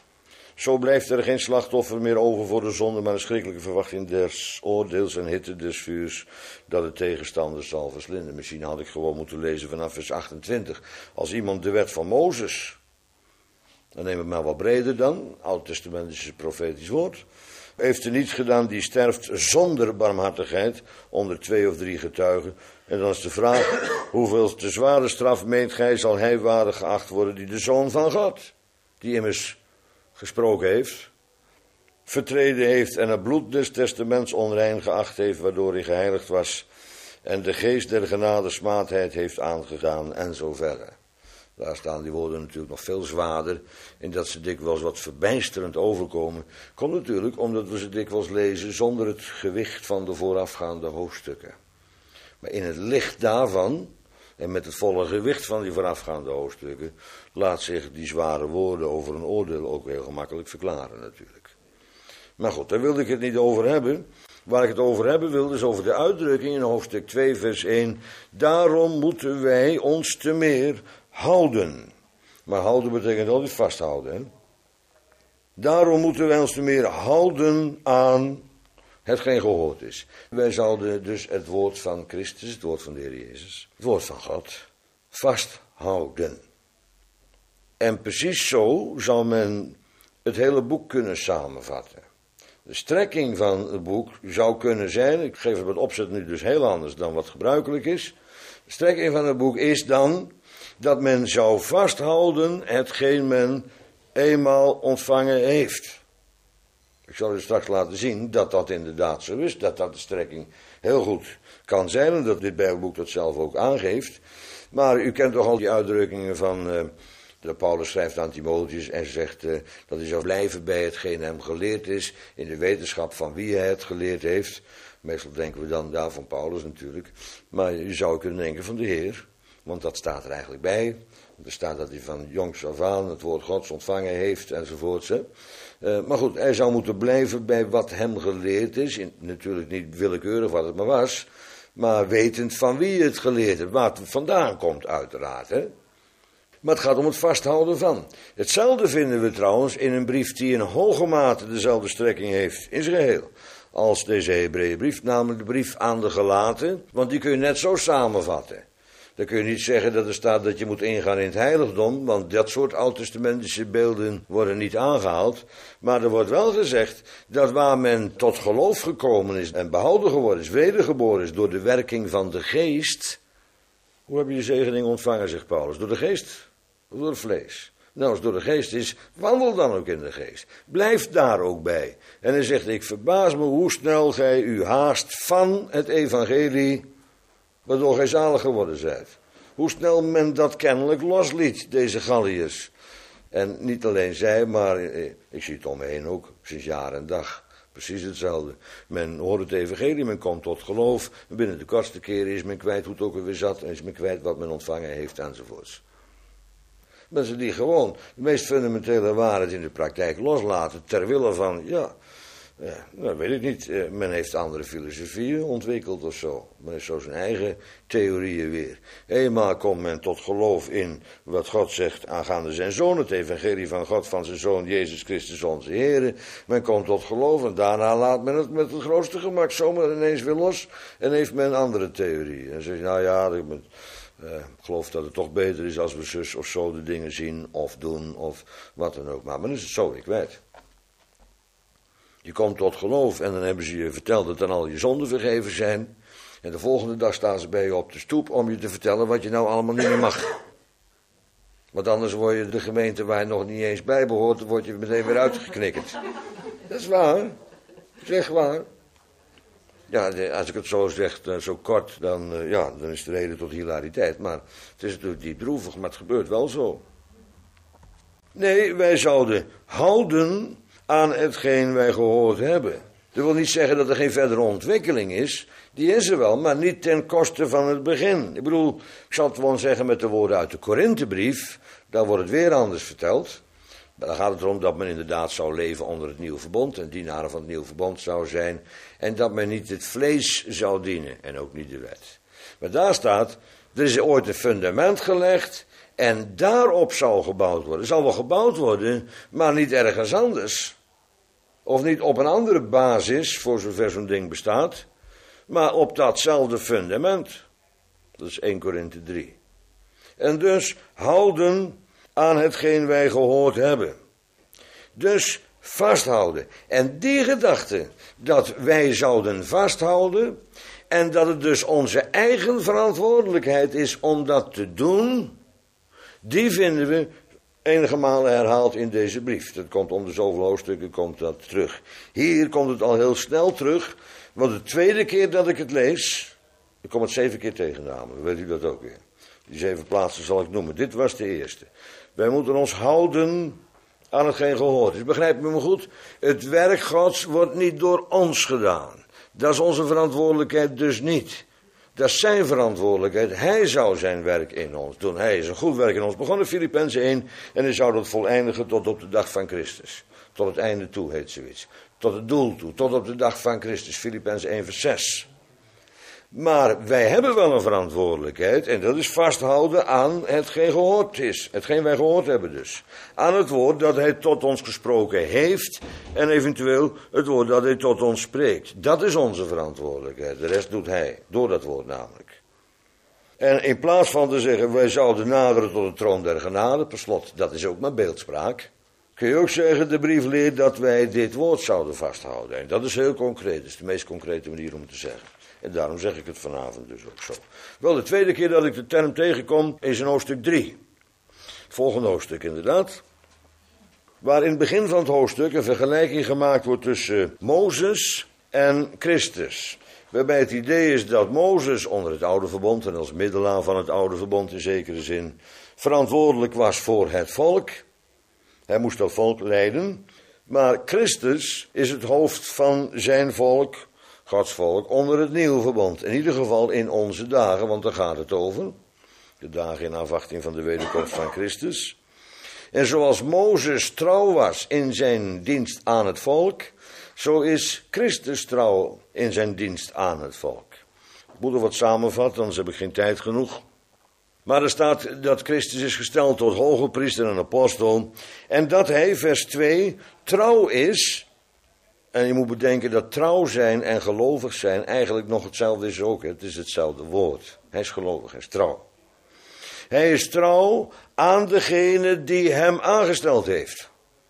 zo blijft er geen slachtoffer meer over voor de zonde, maar een schrikkelijke verwachting des oordeels en hitte des vuurs, dat de tegenstander zal verslinden. Misschien had ik gewoon moeten lezen vanaf vers achtentwintig. Als iemand de wet van Mozes, dan neem het maar wat breder dan, oud-testamentische profetisch woord, heeft er niets gedaan die sterft zonder barmhartigheid onder twee of drie getuigen. En dan is de vraag, hoeveel te zware straf meent gij zal hij waardig geacht worden die de Zoon van God, die immers gesproken heeft, vertreden heeft en het bloed des testaments onrein geacht heeft, waardoor hij geheiligd was, en de geest der genade smaadheid heeft aangedaan, en zo verder. Daar staan die woorden natuurlijk nog veel zwaarder, in dat ze dikwijls wat verbijsterend overkomen. Komt natuurlijk omdat we ze dikwijls lezen zonder het gewicht van de voorafgaande hoofdstukken. Maar in het licht daarvan, en met het volle gewicht van die voorafgaande hoofdstukken, laat zich die zware woorden over een oordeel ook heel gemakkelijk verklaren natuurlijk. Maar goed, daar wilde ik het niet over hebben. Waar ik het over hebben wilde is over de uitdrukking in hoofdstuk twee vers één. Daarom moeten wij ons te meer houden. Maar houden betekent altijd vasthouden. Hè? Daarom moeten wij ons te meer houden aan hetgeen gehoord is. Wij zouden dus het woord van Christus, het woord van de Heer Jezus, het woord van God, vasthouden. En precies zo zou men het hele boek kunnen samenvatten. De strekking van het boek zou kunnen zijn, ik geef het met opzet nu dus heel anders dan wat gebruikelijk is. De strekking van het boek is dan dat men zou vasthouden hetgeen men eenmaal ontvangen heeft. Ik zal u straks laten zien dat dat inderdaad zo is, dat dat de strekking heel goed kan zijn en dat dit Bijbelboek dat zelf ook aangeeft. Maar u kent toch al die uitdrukkingen van, uh, dat Paulus schrijft aan Timotheus en zegt uh, dat hij zou blijven bij hetgeen hem geleerd is, in de wetenschap van wie hij het geleerd heeft. Meestal denken we dan daar van Paulus natuurlijk, maar u zou kunnen denken van de Heer, want dat staat er eigenlijk bij. Er staat dat hij van jongs af aan het woord Gods ontvangen heeft enzovoorts. Hè. Uh, maar goed, hij zou moeten blijven bij wat hem geleerd is. In, natuurlijk niet willekeurig wat het maar was. Maar wetend van wie het geleerd heeft. Waar het vandaan komt uiteraard. Hè. Maar het gaat om het vasthouden van. Hetzelfde vinden we trouwens in een brief die in hoge mate dezelfde strekking heeft in zijn geheel. Als deze Hebreeënbrief, namelijk de brief aan de Galaten. Want die kun je net zo samenvatten. Dan kun je niet zeggen dat er staat dat je moet ingaan in het heiligdom, want dat soort oud-testamentische beelden worden niet aangehaald. Maar er wordt wel gezegd dat waar men tot geloof gekomen is en behouden geworden is, wedergeboren is door de werking van de geest. Hoe heb je die zegening ontvangen, zegt Paulus? Door de geest of door het vlees? Nou, als het door de geest is, wandel dan ook in de geest. Blijf daar ook bij. En hij zegt, ik verbaas me hoe snel gij u haast van het evangelie, waardoor gij zalig geworden zijt. Hoe snel men dat kennelijk losliet, deze Galliërs. En niet alleen zij, maar eh, ik zie het om me heen ook, sinds jaar en dag. Precies hetzelfde. Men hoort het evangelie, men komt tot geloof. Binnen de kortste keren is men kwijt hoe het ook weer zat. En is men kwijt wat men ontvangen heeft enzovoorts. Mensen die gewoon de meest fundamentele waarheid in de praktijk loslaten. Ter wille van, ja, ja nou weet ik niet. Eh, men heeft andere filosofieën ontwikkeld of zo. Men heeft zo zijn eigen theorieën weer. Eenmaal komt men tot geloof in wat God zegt aangaande zijn zoon. Het evangelie van God van zijn zoon Jezus Christus onze Heer. Men komt tot geloof en daarna laat men het met het grootste gemak zomaar ineens weer los. En heeft men andere theorieën. En zegt, nou ja, ik ben... Uh, ik geloof dat het toch beter is als we zus of zo de dingen zien of doen of wat dan ook. Maar dan is het zo weer kwijt. Je komt tot geloof en dan hebben ze je verteld dat dan al je zonden vergeven zijn. En de volgende dag staan ze bij je op de stoep om je te vertellen wat je nou allemaal niet meer mag. Want anders word je de gemeente waar je nog niet eens bij behoort, dan word je meteen weer uitgeknikkerd. Dat is waar. Dat is echt waar. Ja, als ik het zo zeg, zo kort, dan, uh, ja, dan is de reden tot hilariteit. Maar het is natuurlijk diep droevig, maar het gebeurt wel zo. Nee, wij zouden houden aan hetgeen wij gehoord hebben. Dat wil niet zeggen dat er geen verdere ontwikkeling is. Die is er wel, maar niet ten koste van het begin. Ik bedoel, ik zal het gewoon zeggen met de woorden uit de Korinthebrief. Daar wordt het weer anders verteld. Maar dan gaat het erom dat men inderdaad zou leven onder het nieuwe verbond. En dienaren van het nieuwe verbond zou zijn. En dat men niet het vlees zou dienen. En ook niet de wet. Maar daar staat, er is ooit een fundament gelegd. En daarop zal gebouwd worden. Er zal wel gebouwd worden, maar niet ergens anders. Of niet op een andere basis, voor zover zo'n ding bestaat. Maar op datzelfde fundament. Dat is Eerste Korinthe drie. En dus houden aan hetgeen wij gehoord hebben. Dus vasthouden. En die gedachte dat wij zouden vasthouden en dat het dus onze eigen verantwoordelijkheid is om dat te doen, die vinden we enige malen herhaald in deze brief. Dat komt om de zoveel hoofdstukken komt dat terug. Hier komt het al heel snel terug, want de tweede keer dat ik het lees, ik kom het zeven keer tegen namelijk, weet u dat ook weer. Die zeven plaatsen zal ik noemen. Dit was de eerste. Wij moeten ons houden aan hetgeen gehoord is. Begrijp me maar goed. Het werk Gods wordt niet door ons gedaan. Dat is onze verantwoordelijkheid dus niet. Dat is zijn verantwoordelijkheid. Hij zou zijn werk in ons doen. Hij is een goed werk in ons begonnen, Filippenzen één. En hij zou dat voleindigen tot op de dag van Christus. Tot het einde toe heet zoiets. Tot het doel toe. Tot op de dag van Christus. Filippenzen één vers zes. Maar wij hebben wel een verantwoordelijkheid en dat is vasthouden aan hetgeen gehoord is. Hetgeen wij gehoord hebben dus. Aan het woord dat hij tot ons gesproken heeft en eventueel het woord dat hij tot ons spreekt. Dat is onze verantwoordelijkheid. De rest doet hij, door dat woord namelijk. En in plaats van te zeggen wij zouden naderen tot de troon der genade, per slot, dat is ook maar beeldspraak. Kun je ook zeggen, de brief leert dat wij dit woord zouden vasthouden. En dat is heel concreet, dat is de meest concrete manier om het te zeggen. En daarom zeg ik het vanavond dus ook zo. Wel, de tweede keer dat ik de term tegenkom is in hoofdstuk drie. Het volgende hoofdstuk inderdaad. Waar in het begin van het hoofdstuk een vergelijking gemaakt wordt tussen Mozes en Christus. Waarbij het idee is dat Mozes onder het oude verbond en als middelaar van het oude verbond in zekere zin verantwoordelijk was voor het volk. Hij moest dat volk leiden. Maar Christus is het hoofd van zijn volk, Gods volk, onder het nieuwe verbond. In ieder geval in onze dagen, want daar gaat het over. De dagen in afwachting van de wederkomst van Christus. En zoals Mozes trouw was in zijn dienst aan het volk, zo is Christus trouw in zijn dienst aan het volk. Ik moet er wat samenvatten, anders heb ik geen tijd genoeg. Maar er staat dat Christus is gesteld tot hoge priester en apostel. En dat hij, vers twee, trouw is. En je moet bedenken dat trouw zijn en gelovig zijn eigenlijk nog hetzelfde is ook. Het is hetzelfde woord. Hij is gelovig, hij is trouw. Hij is trouw aan degene die hem aangesteld heeft.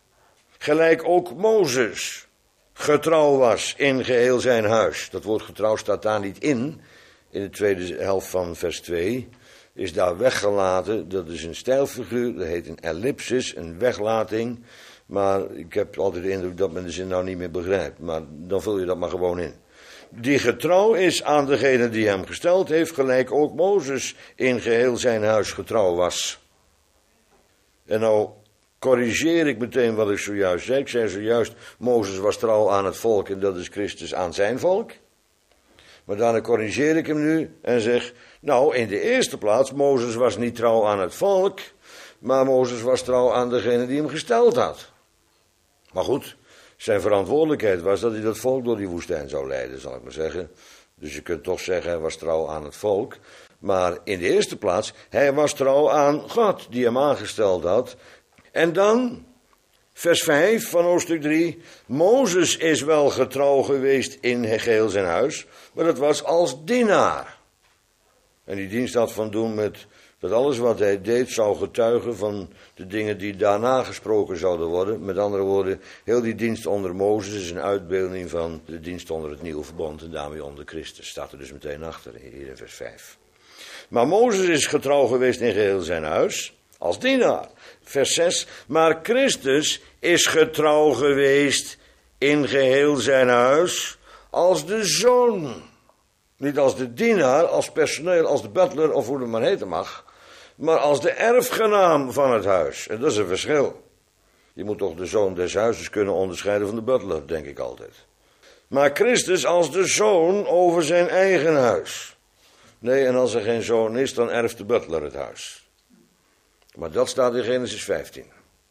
Gelijk ook Mozes getrouw was in geheel zijn huis. Dat woord getrouw staat daar niet in. In de tweede helft van vers twee is daar weggelaten. Dat is een stijlfiguur, dat heet een ellipsis, een weglating. Maar ik heb altijd de indruk dat men de zin nou niet meer begrijpt. Maar dan vul je dat maar gewoon in. Die getrouw is aan degene die hem gesteld heeft, gelijk ook Mozes in geheel zijn huis getrouw was. En nou corrigeer ik meteen wat ik zojuist zei. Ik zei zojuist, Mozes was trouw aan het volk en dat is Christus aan zijn volk. Maar daarna corrigeer ik hem nu en zeg, nou, in de eerste plaats, Mozes was niet trouw aan het volk, maar Mozes was trouw aan degene die hem gesteld had. Maar goed, zijn verantwoordelijkheid was dat hij dat volk door die woestijn zou leiden, zal ik maar zeggen. Dus je kunt toch zeggen, hij was trouw aan het volk. Maar in de eerste plaats, hij was trouw aan God, die hem aangesteld had. En dan, vers vijf van hoofdstuk drie, Mozes is wel getrouw geweest in geheel zijn huis, maar dat was als dienaar. En die dienst had van doen met dat alles wat hij deed zou getuigen van de dingen die daarna gesproken zouden worden. Met andere woorden, heel die dienst onder Mozes is een uitbeelding van de dienst onder het nieuwe verbond en daarmee onder Christus. Staat er dus meteen achter, hier in vers vijf. Maar Mozes is getrouw geweest in geheel zijn huis, als dienaar. Vers zes, maar Christus is getrouw geweest in geheel zijn huis, als de zoon. Niet als de dienaar, als personeel, als de butler of hoe het maar heten mag, maar als de erfgenaam van het huis. En dat is een verschil. Je moet toch de zoon des huizes kunnen onderscheiden van de butler, denk ik altijd. Maar Christus als de zoon over zijn eigen huis. Nee, en als er geen zoon is, dan erft de butler het huis. Maar dat staat in Genesis vijftien.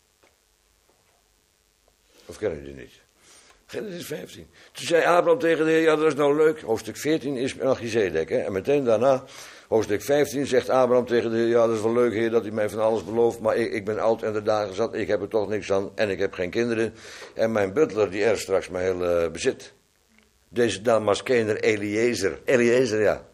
Of kennen jullie die niet? Genesis vijftien. Toen zei Abraham tegen de Heer, ja dat is nou leuk. Hoofdstuk veertien is Melchizedek. Hè? En meteen daarna, hoofdstuk vijftien, zegt Abraham tegen de Heer, ja dat is wel leuk Heer dat u mij van alles belooft. Maar ik, ik ben oud en de dagen zat, ik heb er toch niks aan en ik heb geen kinderen. En mijn butler die erft straks mijn hele bezit. Deze Damaskener Eliezer. Eliezer, ja.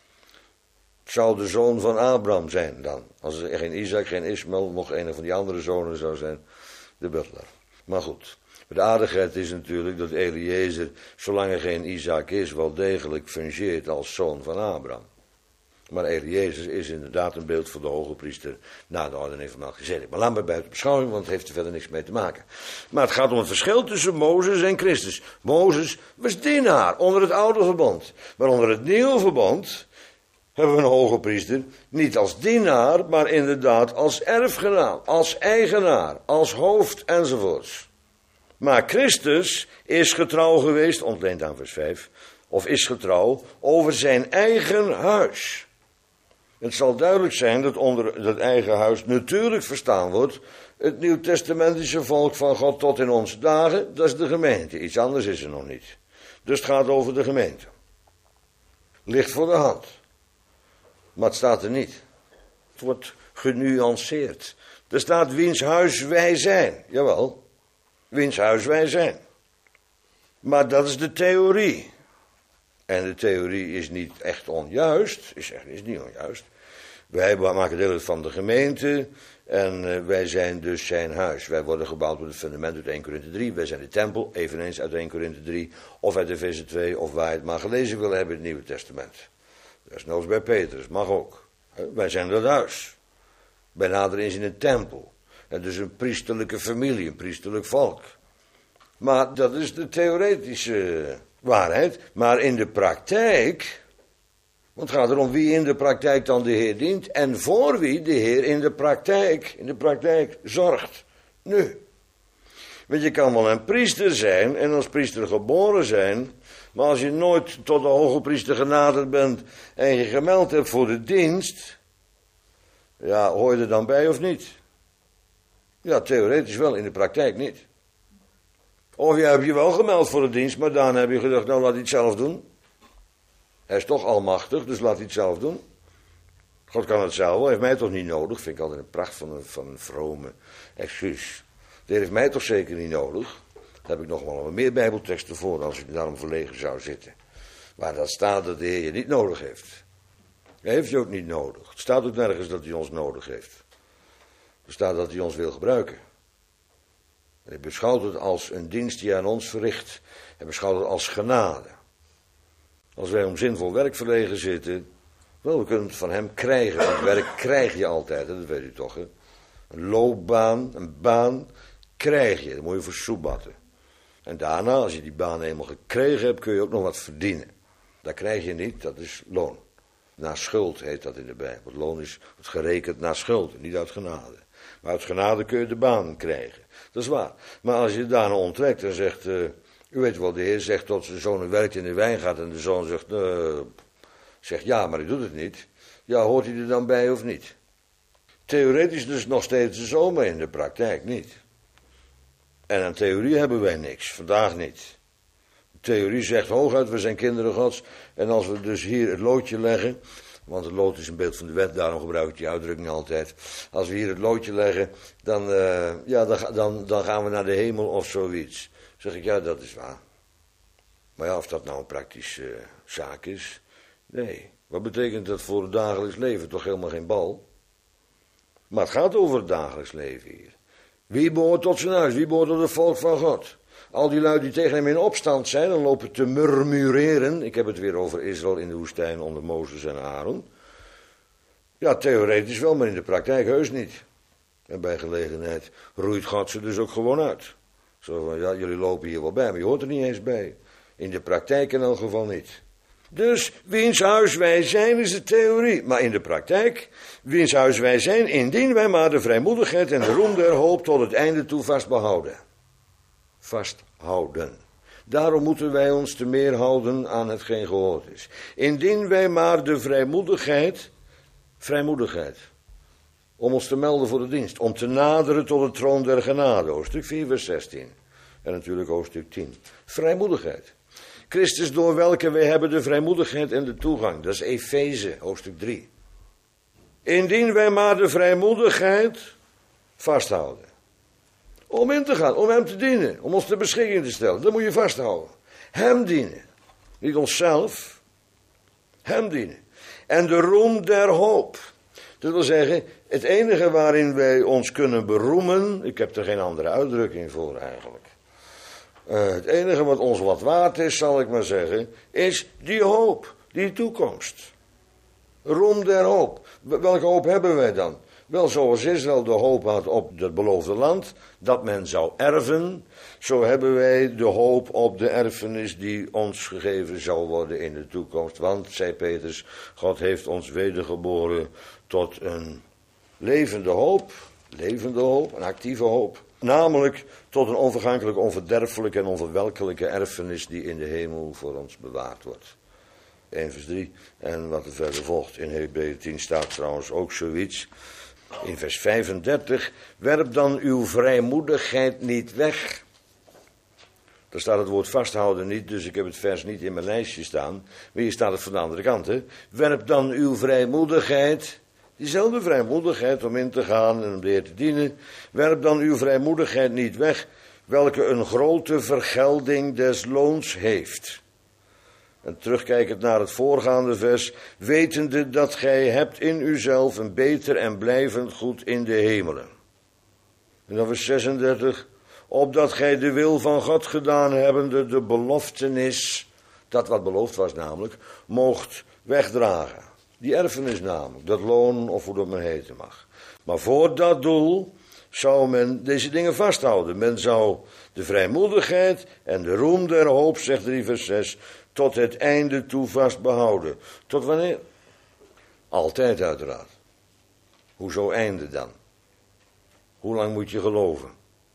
Zou de zoon van Abraham zijn dan. Als er geen Isaac, geen Ismaël, nog een van die andere zonen zou zijn, de butler. Maar goed, de aardigheid is natuurlijk dat Eliezer, zolang er geen Isaac is, wel degelijk fungeert als zoon van Abraham. Maar Eliezer is inderdaad een beeld voor de hoge priester na de ordening van Melchizedek. Maar laat me buiten beschouwing, want het heeft er verder niks mee te maken. Maar het gaat om het verschil tussen Mozes en Christus. Mozes was dienaar onder het oude verbond. Maar onder het nieuwe verbond hebben we een hoge priester, niet als dienaar, maar inderdaad als erfgenaam, als eigenaar, als hoofd enzovoorts. Maar Christus is getrouw geweest, ontleend aan vers vijf, of is getrouw over zijn eigen huis. Het zal duidelijk zijn dat onder dat eigen huis natuurlijk verstaan wordt het nieuwtestamentische volk van God tot in onze dagen, dat is de gemeente. Iets anders is er nog niet. Dus het gaat over de gemeente. Ligt voor de hand. Maar het staat er niet. Het wordt genuanceerd. Er staat wiens huis wij zijn. Jawel, wiens huis wij zijn. Maar dat is de theorie. En de theorie is niet echt onjuist. Is, echt, is niet onjuist. Wij maken deel uit van de gemeente. En uh, wij zijn dus zijn huis. Wij worden gebouwd op het fundament uit eerste Korinthe drie. Wij zijn de tempel, eveneens uit eerste Korinthe drie. Of uit Efeze twee, of waar je het maar gelezen wil hebben in het Nieuwe Testament. Dat is nog bij Petrus, mag ook. Wij zijn dat huis. Bij nader is in een tempel. En dus een priesterlijke familie, een priesterlijk volk. Maar dat is de theoretische waarheid. Maar in de praktijk, want het gaat erom wie in de praktijk dan de Heer dient en voor wie de Heer in de praktijk, in de praktijk zorgt. Nu. Want je kan wel een priester zijn en als priester geboren zijn, maar als je nooit tot de hoge priester genaderd bent en je gemeld hebt voor de dienst, ja, hoor je er dan bij of niet? Ja, theoretisch wel, in de praktijk niet. Of je hebt je wel gemeld voor de dienst, maar daarna heb je gedacht, nou laat hij het zelf doen. Hij is toch almachtig, dus laat hij het zelf doen. God kan het zelf wel, heeft mij toch niet nodig, vind ik altijd een pracht van een, van een vrome excuus. Dat heeft mij toch zeker niet nodig. Daar heb ik nog wel wat meer bijbelteksten voor als ik daarom verlegen zou zitten. Waar dat staat dat de Heer je niet nodig heeft. Hij heeft je ook niet nodig. Het staat ook nergens dat hij ons nodig heeft. Er staat dat hij ons wil gebruiken. En hij beschouwt het als een dienst die hij aan ons verricht. Hij beschouwt het als genade. Als wij om zinvol werk verlegen zitten, wel, we kunnen het van hem krijgen. Want werk krijg je altijd, hè? Dat weet u toch, hè? Een loopbaan, een baan, krijg je. Dan moet je voor soebatten. En daarna, als je die baan eenmaal gekregen hebt, kun je ook nog wat verdienen. Dat krijg je niet, dat is loon. Na schuld heet dat in de Bijbel. Loon is gerekend na schuld, niet uit genade. Maar uit genade kun je de baan krijgen. Dat is waar. Maar als je daarna onttrekt en zegt, uh, u weet wel, de Heer zegt tot zijn zoon werkt in de wijngaard en de zoon zegt, uh, zegt ja, maar hij doet het niet. Ja, hoort hij er dan bij of niet? Theoretisch dus nog steeds zo, maar in de praktijk niet. En aan theorie hebben wij niks, vandaag niet. Theorie zegt hooguit, we zijn kinderen Gods. En als we dus hier het loodje leggen, want het lood is een beeld van de wet, daarom gebruik ik die uitdrukking altijd. Als we hier het loodje leggen, dan, uh, ja, dan, dan, dan gaan we naar de hemel of zoiets. Zeg ik, ja, dat is waar. Maar ja, of dat nou een praktische uh, zaak is, nee. Wat betekent dat voor het dagelijks leven? Toch helemaal geen bal? Maar het gaat over het dagelijks leven hier. Wie behoort tot zijn huis? Wie behoort tot het volk van God? Al die lui die tegen hem in opstand zijn en lopen te murmureren. Ik heb het weer over Israël in de woestijn onder Mozes en Aaron. Ja, theoretisch wel, maar in de praktijk heus niet. En bij gelegenheid roeit God ze dus ook gewoon uit. Zo van, ja, jullie lopen hier wel bij, maar je hoort er niet eens bij. In de praktijk in elk geval niet. Dus wiens huis wij zijn is de theorie. Maar in de praktijk, wiens huis wij zijn, indien wij maar de vrijmoedigheid en de roem der hoop tot het einde toe vastbehouden. Vasthouden. Daarom moeten wij ons te meer houden aan hetgeen gehoord is. Indien wij maar de vrijmoedigheid, vrijmoedigheid, om ons te melden voor de dienst, om te naderen tot de troon der genade, hoofdstuk vier, vers zestien. En natuurlijk hoofdstuk tien. Vrijmoedigheid. Christus door welke wij hebben de vrijmoedigheid en de toegang. Dat is Efeze, hoofdstuk drie. Indien wij maar de vrijmoedigheid vasthouden. Om in te gaan, om hem te dienen, om ons ter beschikking te stellen. Dat moet je vasthouden. Hem dienen. Niet onszelf. Hem dienen. En de roem der hoop. Dat wil zeggen, het enige waarin wij ons kunnen beroemen, ik heb er geen andere uitdrukking voor eigenlijk. Uh, het enige wat ons wat waard is, zal ik maar zeggen, is die hoop, die toekomst. Roem der hoop. Welke hoop hebben wij dan? Wel, zoals Israël de hoop had op het beloofde land, dat men zou erven, zo hebben wij de hoop op de erfenis die ons gegeven zal worden in de toekomst. Want, zei Petrus, God heeft ons wedergeboren tot een levende hoop, levende hoop, een actieve hoop. Namelijk tot een onvergankelijk, onverderfelijke en onverwelkelijke erfenis die in de hemel voor ons bewaard wordt. één vers drie. En wat er verder volgt in Hebreeën tien staat trouwens ook zoiets. In vers vijfendertig. Werp dan uw vrijmoedigheid niet weg. Daar staat het woord vasthouden niet, dus ik heb het vers niet in mijn lijstje staan. Maar hier staat het van de andere kant. Hè? Werp dan uw vrijmoedigheid. Diezelfde vrijmoedigheid om in te gaan en om de Heer te dienen. Werp dan uw vrijmoedigheid niet weg, welke een grote vergelding des loons heeft. En terugkijkend naar het voorgaande vers, wetende dat gij hebt in uzelf een beter en blijvend goed in de hemelen. En dan vers zesendertig, opdat gij de wil van God gedaan hebbende de beloftenis, dat wat beloofd was namelijk, moogt wegdragen. Die erfenis namelijk, dat loon of hoe dat men heten mag. Maar voor dat doel zou men deze dingen vasthouden. Men zou de vrijmoedigheid en de roem der hoop, zegt drie vers zes, tot het einde toe vast behouden. Tot wanneer? Altijd uiteraard. Hoezo einde dan? Hoe lang moet je geloven?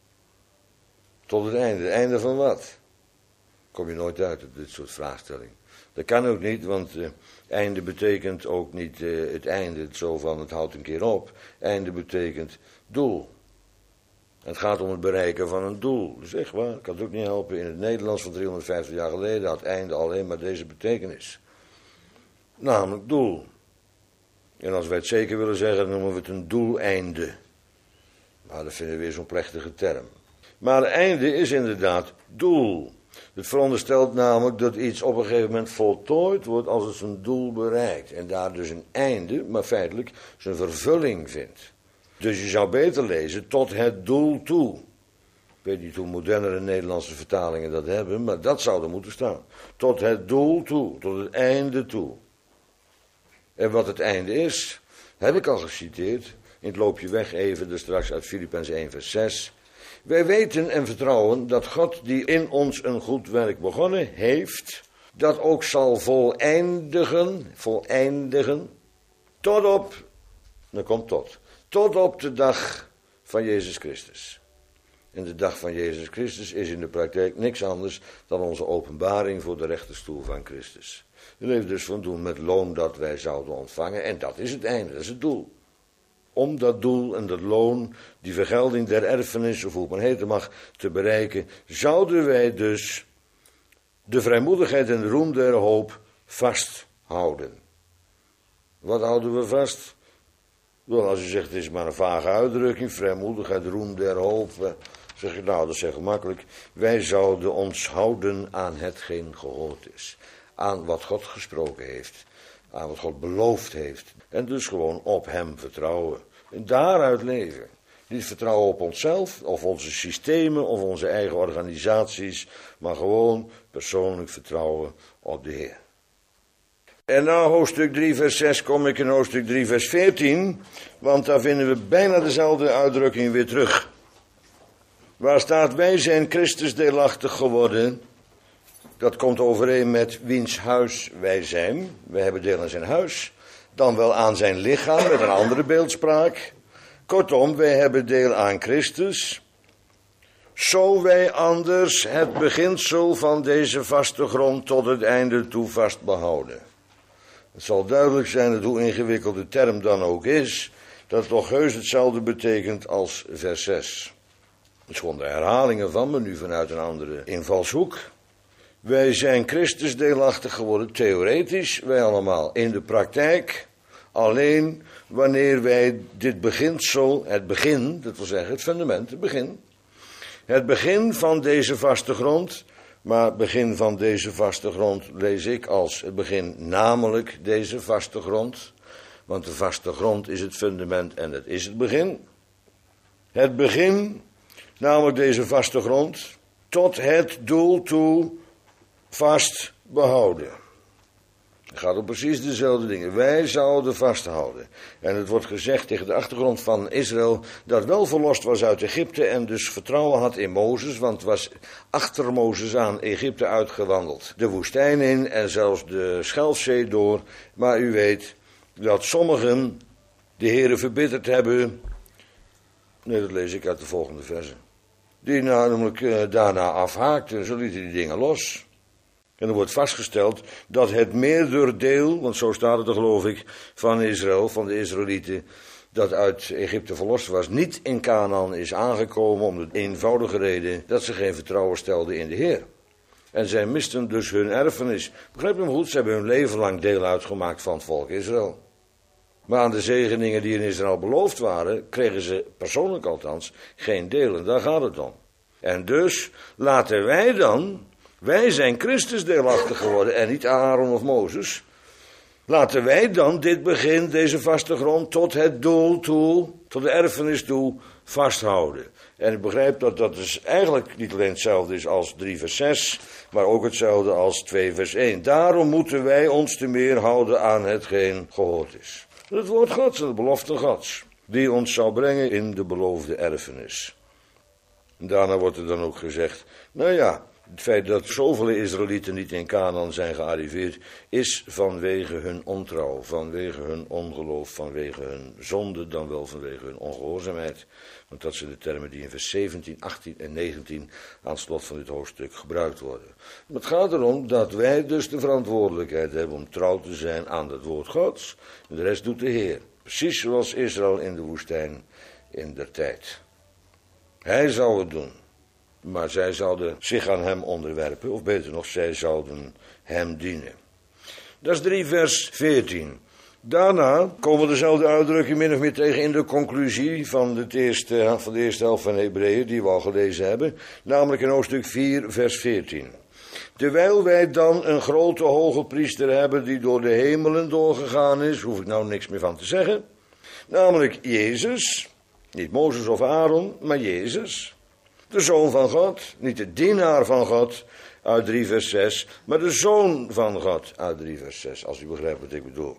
Tot het einde. Het einde van wat? Kom je nooit uit op dit soort vraagstellingen. Dat kan ook niet, want uh, einde betekent ook niet uh, het einde, het zo van het houdt een keer op. Einde betekent doel. Het gaat om het bereiken van een doel. Dus echt waar, ik kan het ook niet helpen. In het Nederlands van driehonderdvijftig jaar geleden had einde alleen maar deze betekenis. Namelijk doel. En als wij het zeker willen zeggen, dan noemen we het een doeleinde. Maar dat vinden we weer zo'n plechtige term. Maar einde is inderdaad doel. Het veronderstelt namelijk dat iets op een gegeven moment voltooid wordt als het zijn doel bereikt. En daar dus een einde, maar feitelijk zijn vervulling vindt. Dus je zou beter lezen, tot het doel toe. Ik weet niet hoe modernere Nederlandse vertalingen dat hebben, maar dat zou er moeten staan. Tot het doel toe, tot het einde toe. En wat het einde is, heb ik al geciteerd. In het loopje weg even, dus straks uit Filippenzen één vers zes. Wij weten en vertrouwen dat God die in ons een goed werk begonnen heeft, dat ook zal voleindigen, voleindigen, tot op, dan komt tot, tot op de dag van Jezus Christus. En de dag van Jezus Christus is in de praktijk niks anders dan onze openbaring voor de rechterstoel van Christus. Het heeft dus van doen met loon dat wij zouden ontvangen. En dat is het einde, dat is het doel. Om dat doel en dat loon, die vergelding der erfenis, of hoe het maar heten mag, te bereiken, zouden wij dus de vrijmoedigheid en de roem der hoop vasthouden. Wat houden we vast? Wel, als u zegt, het is maar een vage uitdrukking, vrijmoedigheid, roem der hoop, zeg je, nou, dat is heel gemakkelijk. Wij zouden ons houden aan hetgeen gehoord is. Aan wat God gesproken heeft. Aan wat God beloofd heeft. En dus gewoon op hem vertrouwen. En daaruit leven. Niet vertrouwen op onszelf, of onze systemen, of onze eigen organisaties. Maar gewoon persoonlijk vertrouwen op de Heer. En na hoofdstuk drie vers zes kom ik in hoofdstuk drie vers veertien. Want daar vinden we bijna dezelfde uitdrukking weer terug. Waar staat, wij zijn Christus deelachtig geworden. Dat komt overeen met wiens huis wij zijn. Wij hebben deel aan zijn huis. Dan wel aan zijn lichaam met een andere beeldspraak. Kortom, wij hebben deel aan Christus. Zo wij anders het beginsel van deze vaste grond tot het einde toe vast behouden. Het zal duidelijk zijn dat hoe ingewikkeld de term dan ook is, dat het toch heus hetzelfde betekent als vers zes. Het is gewoon de herhalingen van, maar nu vanuit een andere invalshoek. Wij zijn Christus deelachtig geworden, theoretisch, wij allemaal. In de praktijk, alleen wanneer wij dit beginsel, het begin, dat wil zeggen het fundament, het begin. Het begin van deze vaste grond, maar begin van deze vaste grond lees ik als het begin, namelijk deze vaste grond. Want de vaste grond is het fundament en het is het begin. Het begin, namelijk deze vaste grond, tot het doel toe vast behouden. Het gaat om precies dezelfde dingen. Wij zouden vasthouden. En het wordt gezegd tegen de achtergrond van Israël, dat wel verlost was uit Egypte en dus vertrouwen had in Mozes, want het was achter Mozes aan Egypte uitgewandeld. De woestijn in en zelfs de Schelfzee door. Maar u weet dat sommigen de Heere verbitterd hebben. Nee, dat lees ik uit de volgende verse. Die namelijk uh, daarna afhaakten, zo lieten die dingen los. En er wordt vastgesteld dat het meerderdeel, want zo staat het er geloof ik, van Israël, van de Israëlieten, dat uit Egypte verlost was, niet in Canaan is aangekomen om de eenvoudige reden dat ze geen vertrouwen stelden in de Heer. En zij misten dus hun erfenis. Begrijp me goed, ze hebben hun leven lang deel uitgemaakt van het volk Israël. Maar aan de zegeningen die in Israël beloofd waren, kregen ze, persoonlijk althans, geen deel. En daar gaat het om. En dus laten wij dan, wij zijn Christus deelachtig geworden en niet Aaron of Mozes. Laten wij dan dit begin, deze vaste grond, tot het doel toe, tot de erfenis toe, vasthouden. En ik begrijp dat dat dus eigenlijk niet alleen hetzelfde is als drie vers zes, maar ook hetzelfde als twee vers één. Daarom moeten wij ons te meer houden aan hetgeen gehoord is. Het woord Gods en de belofte Gods, die ons zal brengen in de beloofde erfenis. En daarna wordt er dan ook gezegd, nou ja, het feit dat zoveel Israëlieten niet in Canaan zijn gearriveerd, is vanwege hun ontrouw, vanwege hun ongeloof, vanwege hun zonde, dan wel vanwege hun ongehoorzaamheid. Want dat zijn de termen die in vers zeventien, achttien en negentien aan het slot van dit hoofdstuk gebruikt worden. Maar het gaat erom dat wij dus de verantwoordelijkheid hebben om trouw te zijn aan het woord Gods. En de rest doet de Heer. Precies zoals Israël in de woestijn in der tijd. Hij zou het doen. Maar zij zouden zich aan hem onderwerpen, of beter nog, zij zouden hem dienen. Dat is drie vers veertien. Daarna komen we dezelfde uitdrukking min of meer tegen in de conclusie van, het eerste, van de eerste helft van Hebreeën, die we al gelezen hebben. Namelijk in hoofdstuk vier vers veertien. Terwijl wij dan een grote hoge priester hebben die door de hemelen doorgegaan is, hoef ik nou niks meer van te zeggen. Namelijk Jezus, niet Mozes of Aaron, maar Jezus. De Zoon van God, niet de dienaar van God uit drie vers zes, maar de Zoon van God uit drie vers zes, als u begrijpt wat ik bedoel.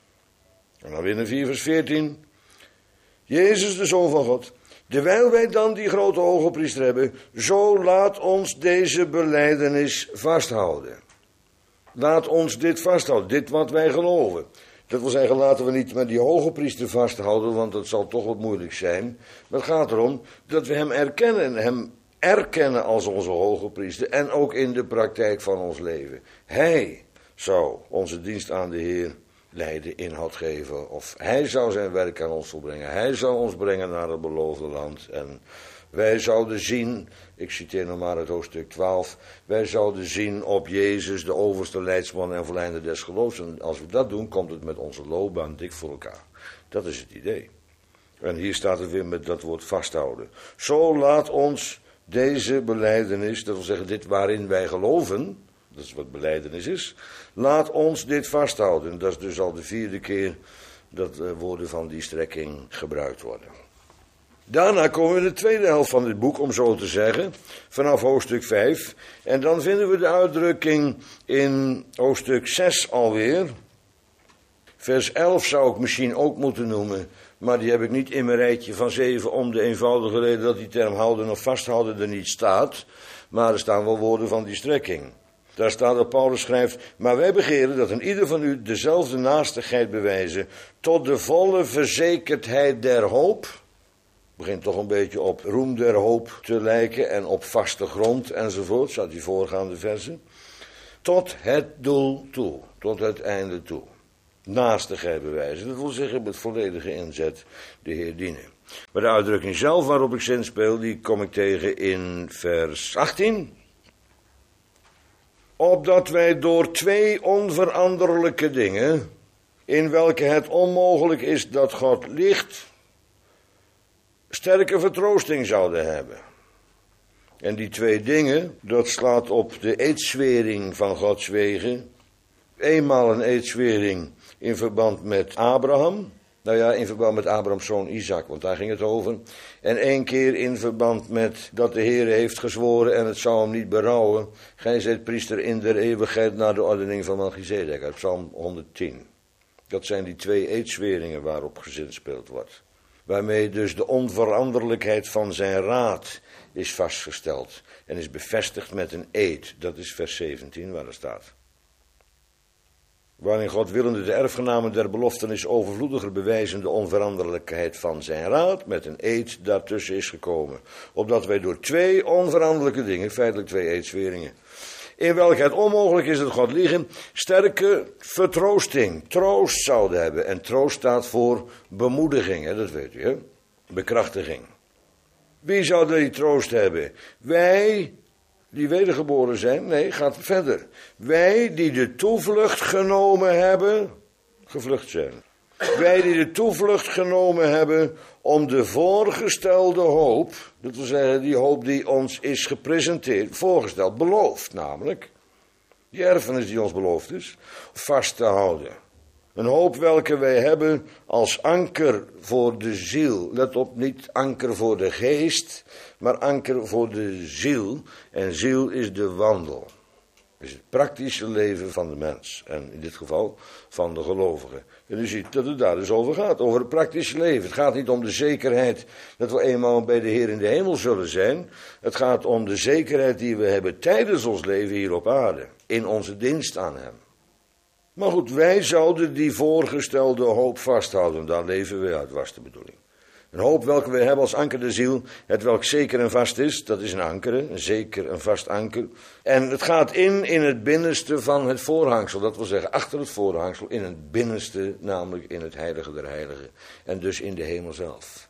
En dan weer in vier vers veertien. Jezus, de Zoon van God. Terwijl wij dan die grote hoge priester hebben, zo laat ons deze belijdenis vasthouden. Laat ons dit vasthouden, dit wat wij geloven. Dat wil zeggen, laten we niet met die hoge priester vasthouden, want dat zal toch wat moeilijk zijn. Maar het gaat erom dat we hem erkennen, hem erkennen als onze hoge priester en ook in de praktijk van ons leven. Hij zou onze dienst aan de Heer leiden, inhoud geven, of hij zou zijn werk aan ons volbrengen. Hij zou ons brengen naar het beloofde land en wij zouden zien, ik citeer nog maar het hoofdstuk twaalf, wij zouden zien op Jezus, de overste leidsman en volleinder des geloofs. En als we dat doen, komt het met onze loopbaan dik voor elkaar. Dat is het idee. En hier staat het weer met dat woord vasthouden. Zo laat ons deze belijdenis, dat wil zeggen dit waarin wij geloven, dat is wat belijdenis is, laat ons dit vasthouden. Dat is dus al de vierde keer dat uh, woorden van die strekking gebruikt worden. Daarna komen we in de tweede helft van dit boek, om zo te zeggen, vanaf hoofdstuk vijf. En dan vinden we de uitdrukking in hoofdstuk zes alweer. Vers elf zou ik misschien ook moeten noemen, maar die heb ik niet in mijn rijtje van zeven om de eenvoudige reden dat die term houden of vasthouden er niet staat. Maar er staan wel woorden van die strekking. Daar staat dat Paulus schrijft, maar wij begeren dat een ieder van u dezelfde naastigheid bewijzen tot de volle verzekerdheid der hoop. Begint toch een beetje op roem der hoop te lijken en op vaste grond enzovoort, staat die voorgaande versen. Tot het doel toe, tot het einde toe. Naastigheid bewijzen, dat wil zeggen met volledige inzet de Heer dienen. Maar de uitdrukking zelf waarop ik zinspeel, die kom ik tegen in vers achttien. Opdat wij door twee onveranderlijke dingen, in welke het onmogelijk is dat God ligt, sterke vertroosting zouden hebben. En die twee dingen, dat slaat op de eedzwering van Gods wegen. Eenmaal een eedzwering in verband met Abraham. Nou ja, in verband met Abrahams zoon Isaac, want daar ging het over. En één keer in verband met dat de Heer heeft gezworen en het zou hem niet berouwen. Gij zijt priester in der eeuwigheid naar de ordening van Melchizedek uit Psalm honderdtien. Dat zijn die twee eedzweringen waarop gezinspeeld wordt. Waarmee dus de onveranderlijkheid van zijn raad is vastgesteld en is bevestigd met een eed. Dat is vers zeventien waar er staat. Waarin God willende de erfgenamen der beloftenis overvloediger bewijzen de onveranderlijkheid van zijn raad, met een eed daartussen is gekomen. Opdat wij door twee onveranderlijke dingen, feitelijk twee eedzweringen, in welke het onmogelijk is dat God liegen, sterke vertroosting, troost zouden hebben. En troost staat voor bemoediging, hè, dat weet u, hè? Bekrachtiging. Wie zou die troost hebben? Wij die wedergeboren zijn? Nee, gaat verder. Wij die de toevlucht genomen hebben, gevlucht zijn. Wij die de toevlucht genomen hebben om de voorgestelde hoop, dat wil zeggen die hoop die ons is gepresenteerd, voorgesteld, beloofd namelijk, die erfenis die ons beloofd is, vast te houden. Een hoop welke wij hebben als anker voor de ziel. Let op, niet anker voor de geest, maar anker voor de ziel. En ziel is de wandel. Is het praktische leven van de mens. En in dit geval van de gelovige. En u ziet dat het daar dus over gaat. Over het praktische leven. Het gaat niet om de zekerheid dat we eenmaal bij de Heer in de hemel zullen zijn. Het gaat om de zekerheid die we hebben tijdens ons leven hier op aarde. In onze dienst aan hem. Maar goed, wij zouden die voorgestelde hoop vasthouden. Daar leven we uit, was de bedoeling. Een hoop welke wij hebben als anker de ziel, het welk zeker en vast is, dat is een anker, een zeker en vast anker. En het gaat in in het binnenste van het voorhangsel, dat wil zeggen achter het voorhangsel, in het binnenste, namelijk in het heilige der heiligen. En dus in de hemel zelf.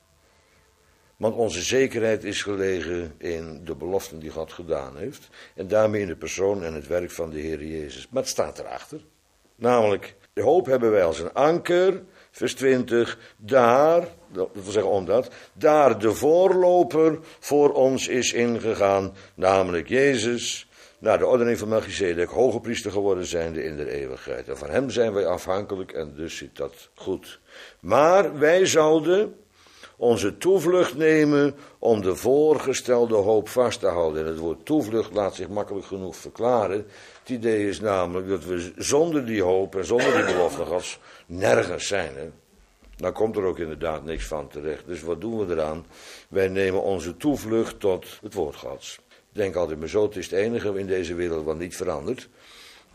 Want onze zekerheid is gelegen in de beloften die God gedaan heeft. En daarmee in de persoon en het werk van de Heer Jezus. Maar het staat erachter. Namelijk, de hoop hebben wij als een anker, vers twintig, daar, dat wil zeggen omdat, daar de voorloper voor ons is ingegaan, namelijk Jezus, naar de ordening van Melchizedek, hoge priester geworden zijnde in de eeuwigheid. En van hem zijn wij afhankelijk en dus zit dat goed. Maar wij zouden onze toevlucht nemen om de voorgestelde hoop vast te houden. En het woord toevlucht laat zich makkelijk genoeg verklaren. Het idee is namelijk dat we zonder die hoop en zonder die belofte Gods nergens zijn. Hè? Dan komt er ook inderdaad niks van terecht. Dus wat doen we eraan? Wij nemen onze toevlucht tot het woord Gods. Ik denk altijd maar zo, het is het enige in deze wereld wat niet verandert.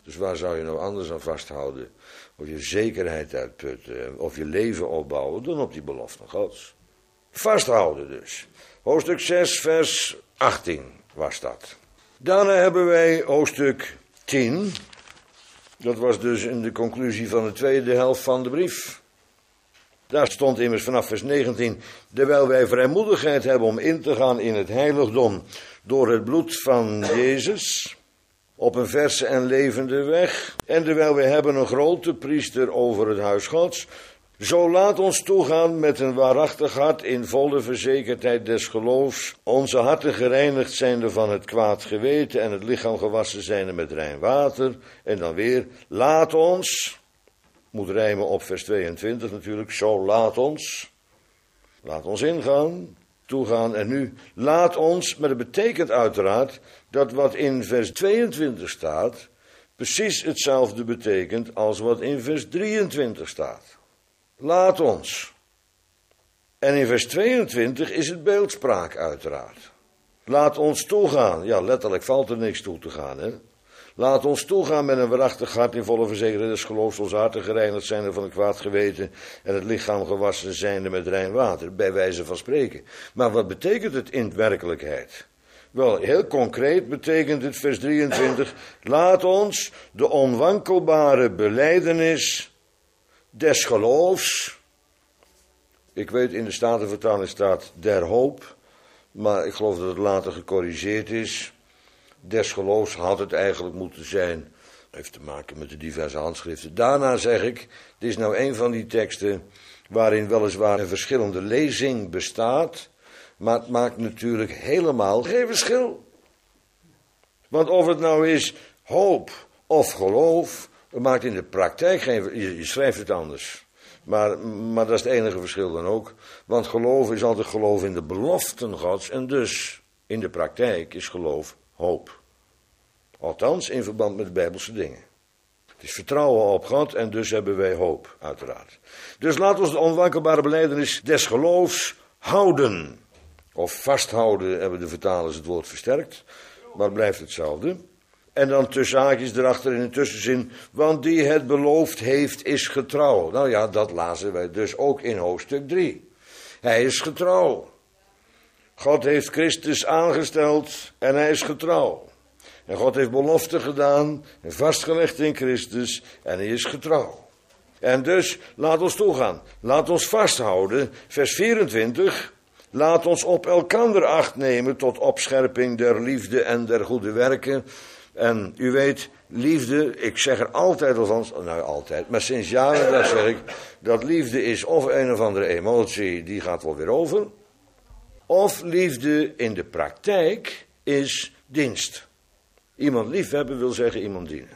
Dus waar zou je nou anders aan vasthouden? Of je zekerheid uitputten, of je leven opbouwen, dan op die belofte Gods. Vasthouden dus. Hoofdstuk zes, vers achttien was dat. Daarna hebben wij hoofdstuk tien. Dat was dus in de conclusie van de tweede helft van de brief. Daar stond immers vanaf vers negentien, terwijl wij vrijmoedigheid hebben om in te gaan in het heiligdom door het bloed van Jezus, op een verse en levende weg, en terwijl wij hebben een grote priester over het huis Gods, zo laat ons toegaan met een waarachtig hart in volle verzekerdheid des geloofs, onze harten gereinigd zijnde van het kwaad geweten en het lichaam gewassen zijnde met rein water. En dan weer, laat ons, moet rijmen op vers tweeëntwintig natuurlijk, zo laat ons, laat ons ingaan, toegaan en nu, laat ons, maar dat betekent uiteraard dat wat in vers tweeëntwintig staat, precies hetzelfde betekent als wat in vers drieëntwintig staat. Laat ons. En in vers tweeëntwintig is het beeldspraak uiteraard. Laat ons toegaan. Ja, letterlijk valt er niks toe te gaan, hè. Laat ons toegaan met een waarachtig hart in volle verzekerdheid des geloofs, ons harten gereinigd zijnde van het kwaad geweten en het lichaam gewassen zijnde met rein water, bij wijze van spreken. Maar wat betekent het in werkelijkheid? Wel, heel concreet betekent het vers drieëntwintig, laat ons de onwankelbare belijdenis des geloofs, ik weet in de Statenvertaling staat der hoop, maar ik geloof dat het later gecorrigeerd is. Des geloofs had het eigenlijk moeten zijn, heeft te maken met de diverse handschriften. Daarna zeg ik, dit is nou een van die teksten waarin weliswaar een verschillende lezing bestaat, maar het maakt natuurlijk helemaal geen verschil. Want of het nou is hoop of geloof, het maakt in de praktijk geen, je, je schrijft het anders. Maar, maar dat is het enige verschil dan ook. Want geloof is altijd geloof in de beloften Gods. En dus in de praktijk is geloof hoop. Althans in verband met de Bijbelse dingen. Het is vertrouwen op God en dus hebben wij hoop, uiteraard. Dus laat ons de onwankelbare belijdenis des geloofs houden. Of vasthouden hebben de vertalers het woord versterkt. Maar het blijft hetzelfde. En dan tussen haakjes erachter in een tussenzin, want die het beloofd heeft is getrouw. Nou ja, dat lazen wij dus ook in hoofdstuk drie. Hij is getrouw. God heeft Christus aangesteld en hij is getrouw. En God heeft belofte gedaan en vastgelegd in Christus en hij is getrouw. En dus, laat ons toegaan. Laat ons vasthouden, vers vierentwintig. Laat ons op elkander acht nemen tot opscherping der liefde en der goede werken. En u weet, liefde, ik zeg er altijd alvast, nou altijd, maar sinds jaren dat zeg ik, dat liefde is of een of andere emotie, die gaat wel weer over. Of liefde in de praktijk is dienst. Iemand liefhebben wil zeggen iemand dienen.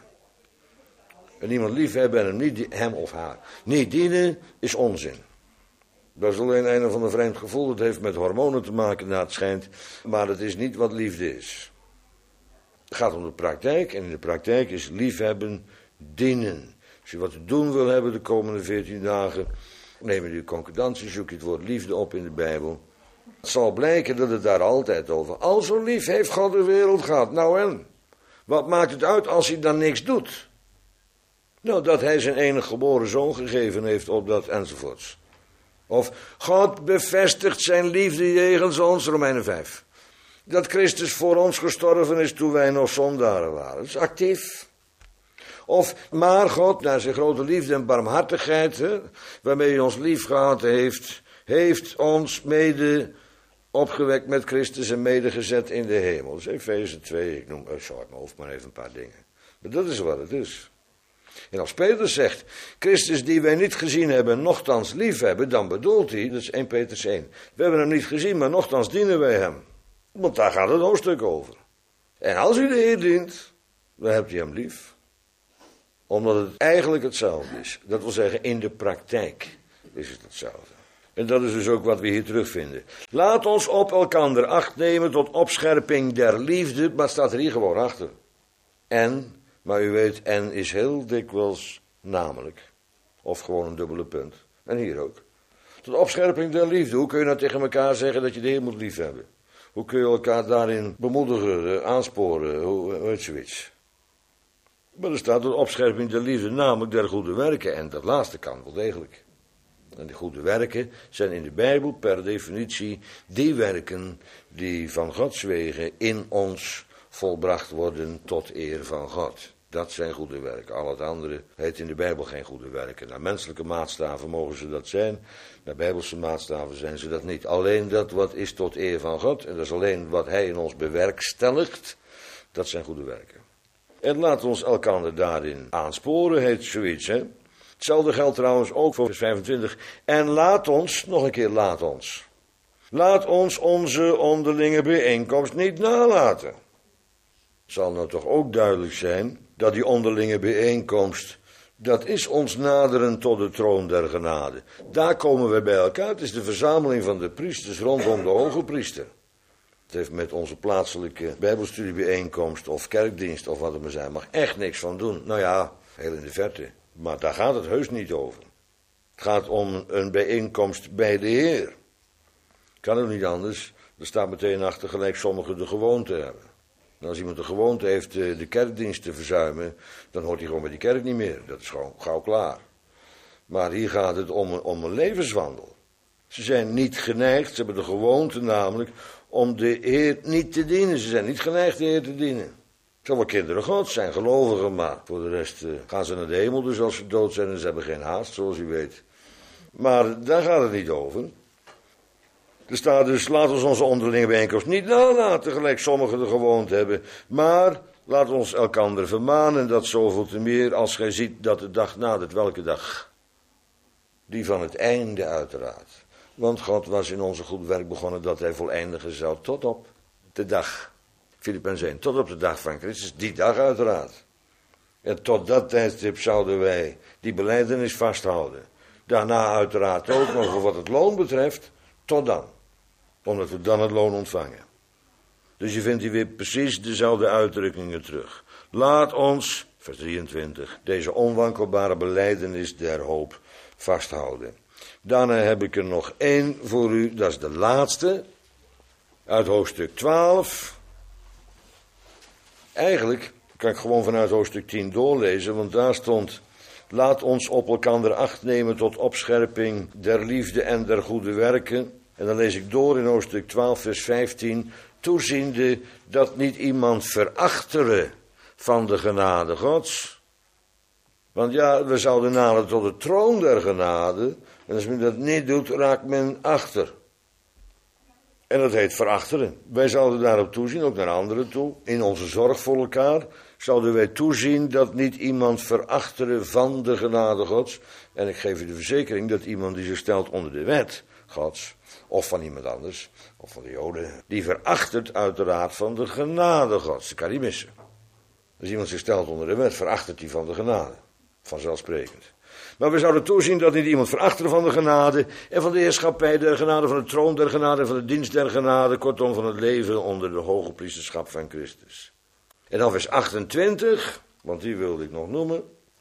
En iemand liefhebben en hem, niet, hem of haar niet dienen is onzin. Dat is alleen een of ander vreemd gevoel, dat heeft met hormonen te maken, naar het schijnt, maar het is niet wat liefde is. Het gaat om de praktijk en in de praktijk is liefhebben dienen. Als je wat te doen wil hebben de komende veertien dagen, neem je de concordantie, zoek je het woord liefde op in de Bijbel. Het zal blijken dat het daar altijd over, al zo lief heeft God de wereld gehad. Nou en, wat maakt het uit als hij dan niks doet? Nou, dat hij zijn enige geboren zoon gegeven heeft op dat enzovoorts. Of God bevestigt zijn liefde jegens ons, Romeinen vijf. Dat Christus voor ons gestorven is toen wij nog zondaren waren. Dat is actief. Of, maar God, naar zijn grote liefde en barmhartigheid, hè, waarmee hij ons lief gehad heeft, heeft ons mede opgewekt met Christus en mede gezet in de hemel. Dat is Efeze twee, ik noem, oh, zo uit mijn hoofd maar even een paar dingen. Maar dat is wat het is. En als Petrus zegt, Christus die wij niet gezien hebben, nochtans lief hebben, dan bedoelt hij, dat is Eerste Petrus één. We hebben hem niet gezien, maar nochtans dienen wij hem. Want daar gaat het hoofdstuk over. En als u de Heer dient, dan hebt u hem lief. Omdat het eigenlijk hetzelfde is. Dat wil zeggen, in de praktijk is het hetzelfde. En dat is dus ook wat we hier terugvinden. Laat ons op elkander acht nemen tot opscherping der liefde. Maar het staat er hier gewoon achter. En, maar u weet, en is heel dikwijls namelijk. Of gewoon een dubbele punt. En hier ook. Tot opscherping der liefde. Hoe kun je nou tegen elkaar zeggen dat je de Heer moet liefhebben? Hoe kun je elkaar daarin bemoedigen, aansporen, hoe, hoe heet zoiets? Maar er staat een opscherping der liefde, namelijk der goede werken. En dat laatste kan wel degelijk. En de goede werken zijn in de Bijbel per definitie die werken die van Gods wegen in ons volbracht worden tot eer van God. Dat zijn goede werken. Al het andere heet in de Bijbel geen goede werken. Naar menselijke maatstaven mogen ze dat zijn. Naar bijbelse maatstaven zijn ze dat niet. Alleen dat wat is tot eer van God. En dat is alleen wat hij in ons bewerkstelligt. Dat zijn goede werken. En laat ons elkaar daarin aansporen, heet zoiets, hè. Hetzelfde geldt trouwens ook voor vers vijfentwintig. En laat ons, nog een keer laat ons. Laat ons onze onderlinge bijeenkomst niet nalaten. Het zal nou toch ook duidelijk zijn dat die onderlinge bijeenkomst, dat is ons naderen tot de troon der genade. Daar komen we bij elkaar. Het is de verzameling van de priesters rondom de hoge priester. Het heeft met onze plaatselijke bijbelstudiebijeenkomst of kerkdienst of wat het maar zijn, mag echt niks van doen. Nou ja, heel in de verte. Maar daar gaat het heus niet over. Het gaat om een bijeenkomst bij de Heer. Kan ook niet anders. Er staat meteen achter gelijk sommigen de gewoonte hebben. En als iemand de gewoonte heeft de kerkdienst te verzuimen, dan hoort hij gewoon bij die kerk niet meer. Dat is gewoon gauw klaar. Maar hier gaat het om een, om een levenswandel. Ze zijn niet geneigd, ze hebben de gewoonte namelijk om de Heer niet te dienen. Ze zijn niet geneigd de Heer te dienen. Het zullen wel kinderen Gods zijn, gelovigen, maar voor de rest uh, gaan ze naar de hemel, dus als ze dood zijn en ze hebben geen haast, zoals u weet. Maar daar gaat het niet over. Er staat dus, laat ons onze onderlinge bijeenkomst niet nalaten, gelijk sommigen de gewoonte hebben, maar laat ons elkander vermanen, dat zoveel te meer als gij ziet dat de dag nadert. Welke dag? Die van het einde uiteraard. Want God was in onze goed werk begonnen dat hij voleindigen zou tot op de dag. Filippenzen één, tot op de dag van Christus, die dag uiteraard. En tot dat tijdstip zouden wij die belijdenis vasthouden. Daarna uiteraard ook nog voor wat het loon betreft, tot dan. Omdat we dan het loon ontvangen. Dus je vindt hier weer precies dezelfde uitdrukkingen terug. Laat ons, vers drieëntwintig, deze onwankelbare belijdenis der hoop vasthouden. Daarna heb ik er nog één voor u, dat is de laatste, uit hoofdstuk twaalf. Eigenlijk kan ik gewoon vanuit hoofdstuk tien doorlezen, want daar stond, laat ons op elkander acht nemen tot opscherping der liefde en der goede werken. En dan lees ik door in hoofdstuk twaalf, vers vijftien, toeziende dat niet iemand verachtere van de genade Gods. Want ja, we zouden naderen tot de troon der genade, en als men dat niet doet, raakt men achter. En dat heet verachteren. Wij zouden daarop toezien, ook naar anderen toe. In onze zorg voor elkaar zouden wij toezien dat niet iemand verachtere van de genade Gods. En ik geef u de verzekering dat iemand die zich stelt onder de wet Gods, of van iemand anders, of van de Joden, die verachtert uiteraard van de genade Gods. Dat kan niet missen. Als iemand zich stelt onder de wet, verachtert hij van de genade. Vanzelfsprekend. Maar we zouden toezien dat niet iemand verachteren van de genade en van de heerschappij der genade, van de troon der genade, van de dienst der genade, kortom van het leven onder de hoge priesterschap van Christus. En dan vers achtentwintig, want die wilde ik nog noemen.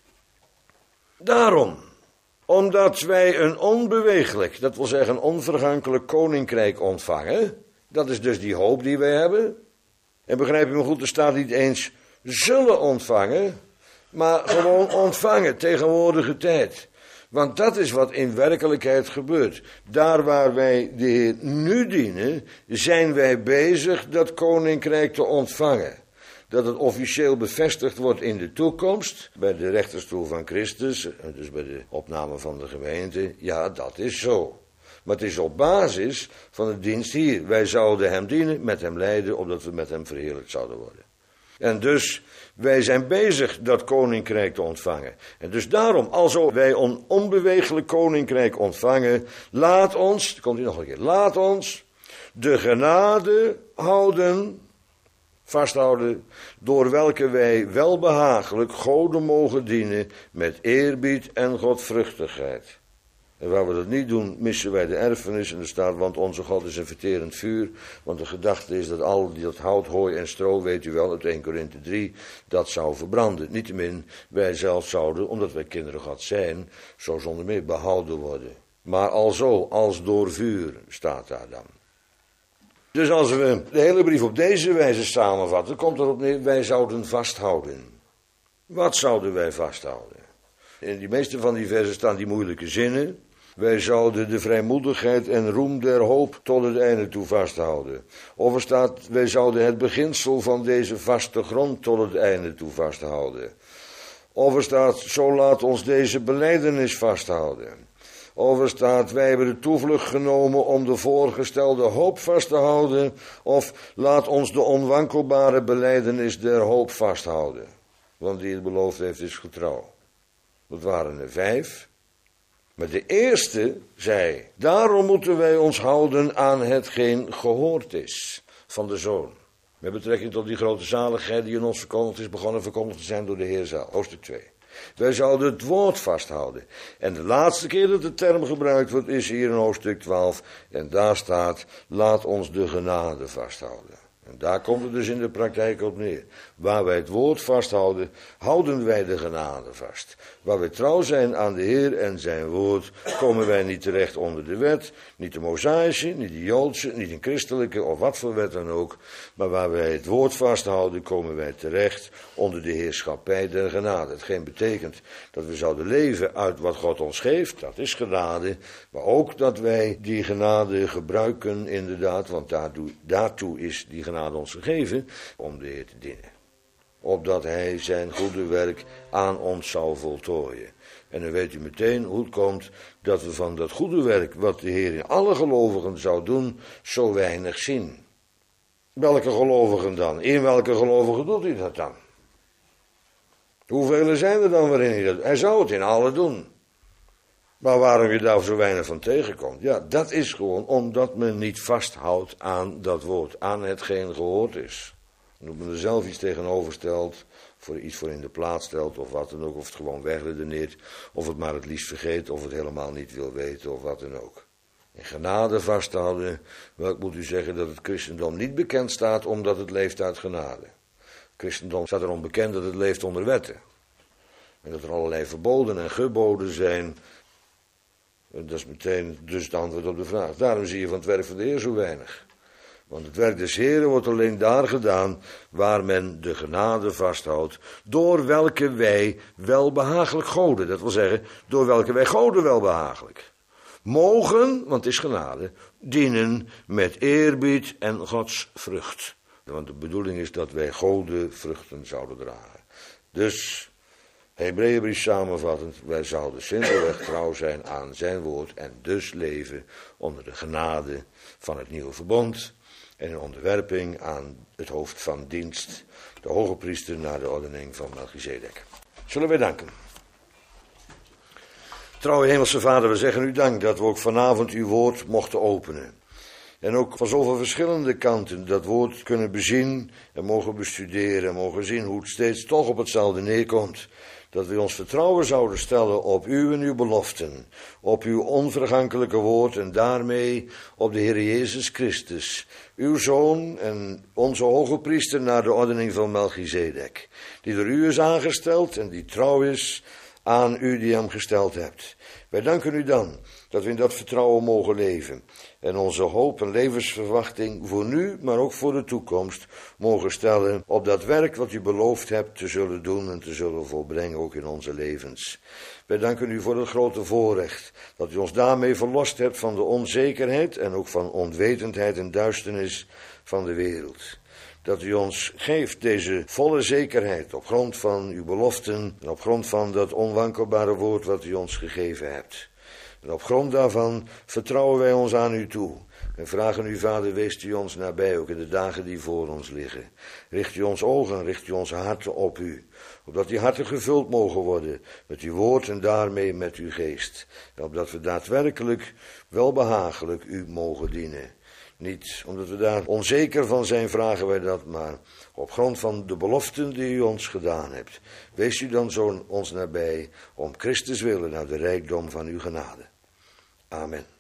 Daarom, omdat wij een onbeweeglijk, dat wil zeggen onvergankelijk koninkrijk ontvangen, dat is dus die hoop die wij hebben. En begrijp je me goed, er staat niet eens zullen ontvangen, maar gewoon ontvangen, tegenwoordige tijd. Want dat is wat in werkelijkheid gebeurt. Daar waar wij de Heer nu dienen, zijn wij bezig dat koninkrijk te ontvangen. Dat het officieel bevestigd wordt in de toekomst, bij de rechterstoel van Christus, dus bij de opname van de gemeente. Ja, dat is zo. Maar het is op basis van de dienst hier. Wij zouden hem dienen, met hem lijden, opdat we met hem verheerlijkt zouden worden. En dus, wij zijn bezig dat koninkrijk te ontvangen. En dus daarom, alzo wij een onbeweeglijk koninkrijk ontvangen, laat ons, komt hij nog een keer, laat ons de genade houden, vasthouden, door welke wij welbehagelijk Gode mogen dienen met eerbied en godvruchtigheid. En waar we dat niet doen, missen wij de erfenis. En er staat, want onze God is een verterend vuur. Want de gedachte is dat al dat hout, hooi en stro, weet u wel, uit eerste Korinthe drie, dat zou verbranden. Niettemin, wij zelf zouden, omdat wij kinderen God zijn, zo zonder meer behouden worden. Maar alzo, als door vuur, staat daar dan. Dus als we de hele brief op deze wijze samenvatten, komt erop neer, wij zouden vasthouden. Wat zouden wij vasthouden? In de meeste van die versen staan die moeilijke zinnen. Wij zouden de vrijmoedigheid en roem der hoop tot het einde toe vasthouden. Of er staat, wij zouden het beginsel van deze vaste grond tot het einde toe vasthouden. Of er staat, zo laat ons deze belijdenis vasthouden. Of er staat, wij hebben de toevlucht genomen om de voorgestelde hoop vast te houden. Of laat ons de onwankelbare belijdenis der hoop vasthouden. Want die het beloofd heeft is getrouw. Dat waren er vijf. Maar de eerste zei, daarom moeten wij ons houden aan hetgeen gehoord is van de Zoon. Met betrekking tot die grote zaligheid die in ons verkondigd is, begonnen verkondigd te zijn door de Heer zelf. Hoofdstuk twee. Wij zouden het woord vasthouden. En de laatste keer dat de term gebruikt wordt is hier in hoofdstuk twaalf. En daar staat, laat ons de genade vasthouden. En daar komt het dus in de praktijk op neer. Waar wij het woord vasthouden, houden wij de genade vast. Waar wij trouw zijn aan de Heer en zijn woord, komen wij niet terecht onder de wet. Niet de Mosaïsche, niet de Joodse, niet een christelijke of wat voor wet dan ook. Maar waar wij het woord vasthouden, komen wij terecht onder de heerschappij der genade. Hetgeen betekent dat we zouden leven uit wat God ons geeft, dat is genade. Maar ook dat wij die genade gebruiken inderdaad, want daartoe, daartoe is die genade ons gegeven om de Heer te dienen. Opdat hij zijn goede werk aan ons zou voltooien. En dan weet u meteen hoe het komt dat we van dat goede werk wat de Heer in alle gelovigen zou doen, zo weinig zien. Welke gelovigen dan? In welke gelovigen doet hij dat dan? Hoeveel zijn er dan waarin hij dat doet? Hij zou het in alle doen. Maar waarom je daar zo weinig van tegenkomt? Ja, dat is gewoon omdat men niet vasthoudt aan dat woord, aan hetgeen gehoord is. En dat men er zelf iets tegenover stelt, voor iets voor in de plaats stelt of wat dan ook, of het gewoon wegredeneert, of het maar het liefst vergeet, of het helemaal niet wil weten, of wat dan ook. In genade vasthouden, wel, ik moet u zeggen dat het christendom niet bekend staat omdat het leeft uit genade. Het christendom staat erom bekend dat het leeft onder wetten. En dat er allerlei verboden en geboden zijn. En dat is meteen dus het antwoord op de vraag. Daarom zie je van het werk van de Heer zo weinig. Want het werk des Heeren wordt alleen daar gedaan waar men de genade vasthoudt, door welke wij welbehagelijk goden. Dat wil zeggen, door welke wij goden welbehagelijk mogen, want het is genade, dienen met eerbied en Gods vrucht. Want de bedoeling is dat wij goden vruchten zouden dragen. Dus, Hebreeënbrief samenvattend, wij zouden simpelweg trouw zijn aan zijn woord en dus leven onder de genade van het nieuwe verbond en in onderwerping aan het hoofd van dienst, de hoge priester naar de ordening van Melchizedek. Zullen wij danken. Trouwe hemelse Vader, we zeggen u dank dat we ook vanavond uw woord mochten openen. En ook van zoveel verschillende kanten dat woord kunnen bezien en mogen bestuderen en mogen zien hoe het steeds toch op hetzelfde neerkomt. Dat we ons vertrouwen zouden stellen op u en uw beloften, op uw onvergankelijke woord en daarmee op de Heer Jezus Christus, uw Zoon en onze hoge priester naar de ordening van Melchizedek, die door u is aangesteld en die trouw is aan u die hem gesteld hebt. Wij danken u dan dat we in dat vertrouwen mogen leven en onze hoop en levensverwachting voor nu, maar ook voor de toekomst mogen stellen op dat werk wat u beloofd hebt te zullen doen en te zullen volbrengen ook in onze levens. Wij danken u voor het grote voorrecht dat u ons daarmee verlost hebt van de onzekerheid en ook van onwetendheid en duisternis van de wereld. Dat u ons geeft deze volle zekerheid op grond van uw beloften en op grond van dat onwankelbare woord wat u ons gegeven hebt. En op grond daarvan vertrouwen wij ons aan u toe. En vragen u, Vader, weest u ons nabij, ook in de dagen die voor ons liggen. Richt u ons ogen, richt u onze harten op u. Opdat die harten gevuld mogen worden met uw woord en daarmee met uw geest. En opdat we daadwerkelijk welbehagelijk u mogen dienen. Niet omdat we daar onzeker van zijn, vragen wij dat, maar op grond van de beloften die u ons gedaan hebt. Wees u dan zo ons nabij, om Christus willen, naar de rijkdom van uw genade. Amen.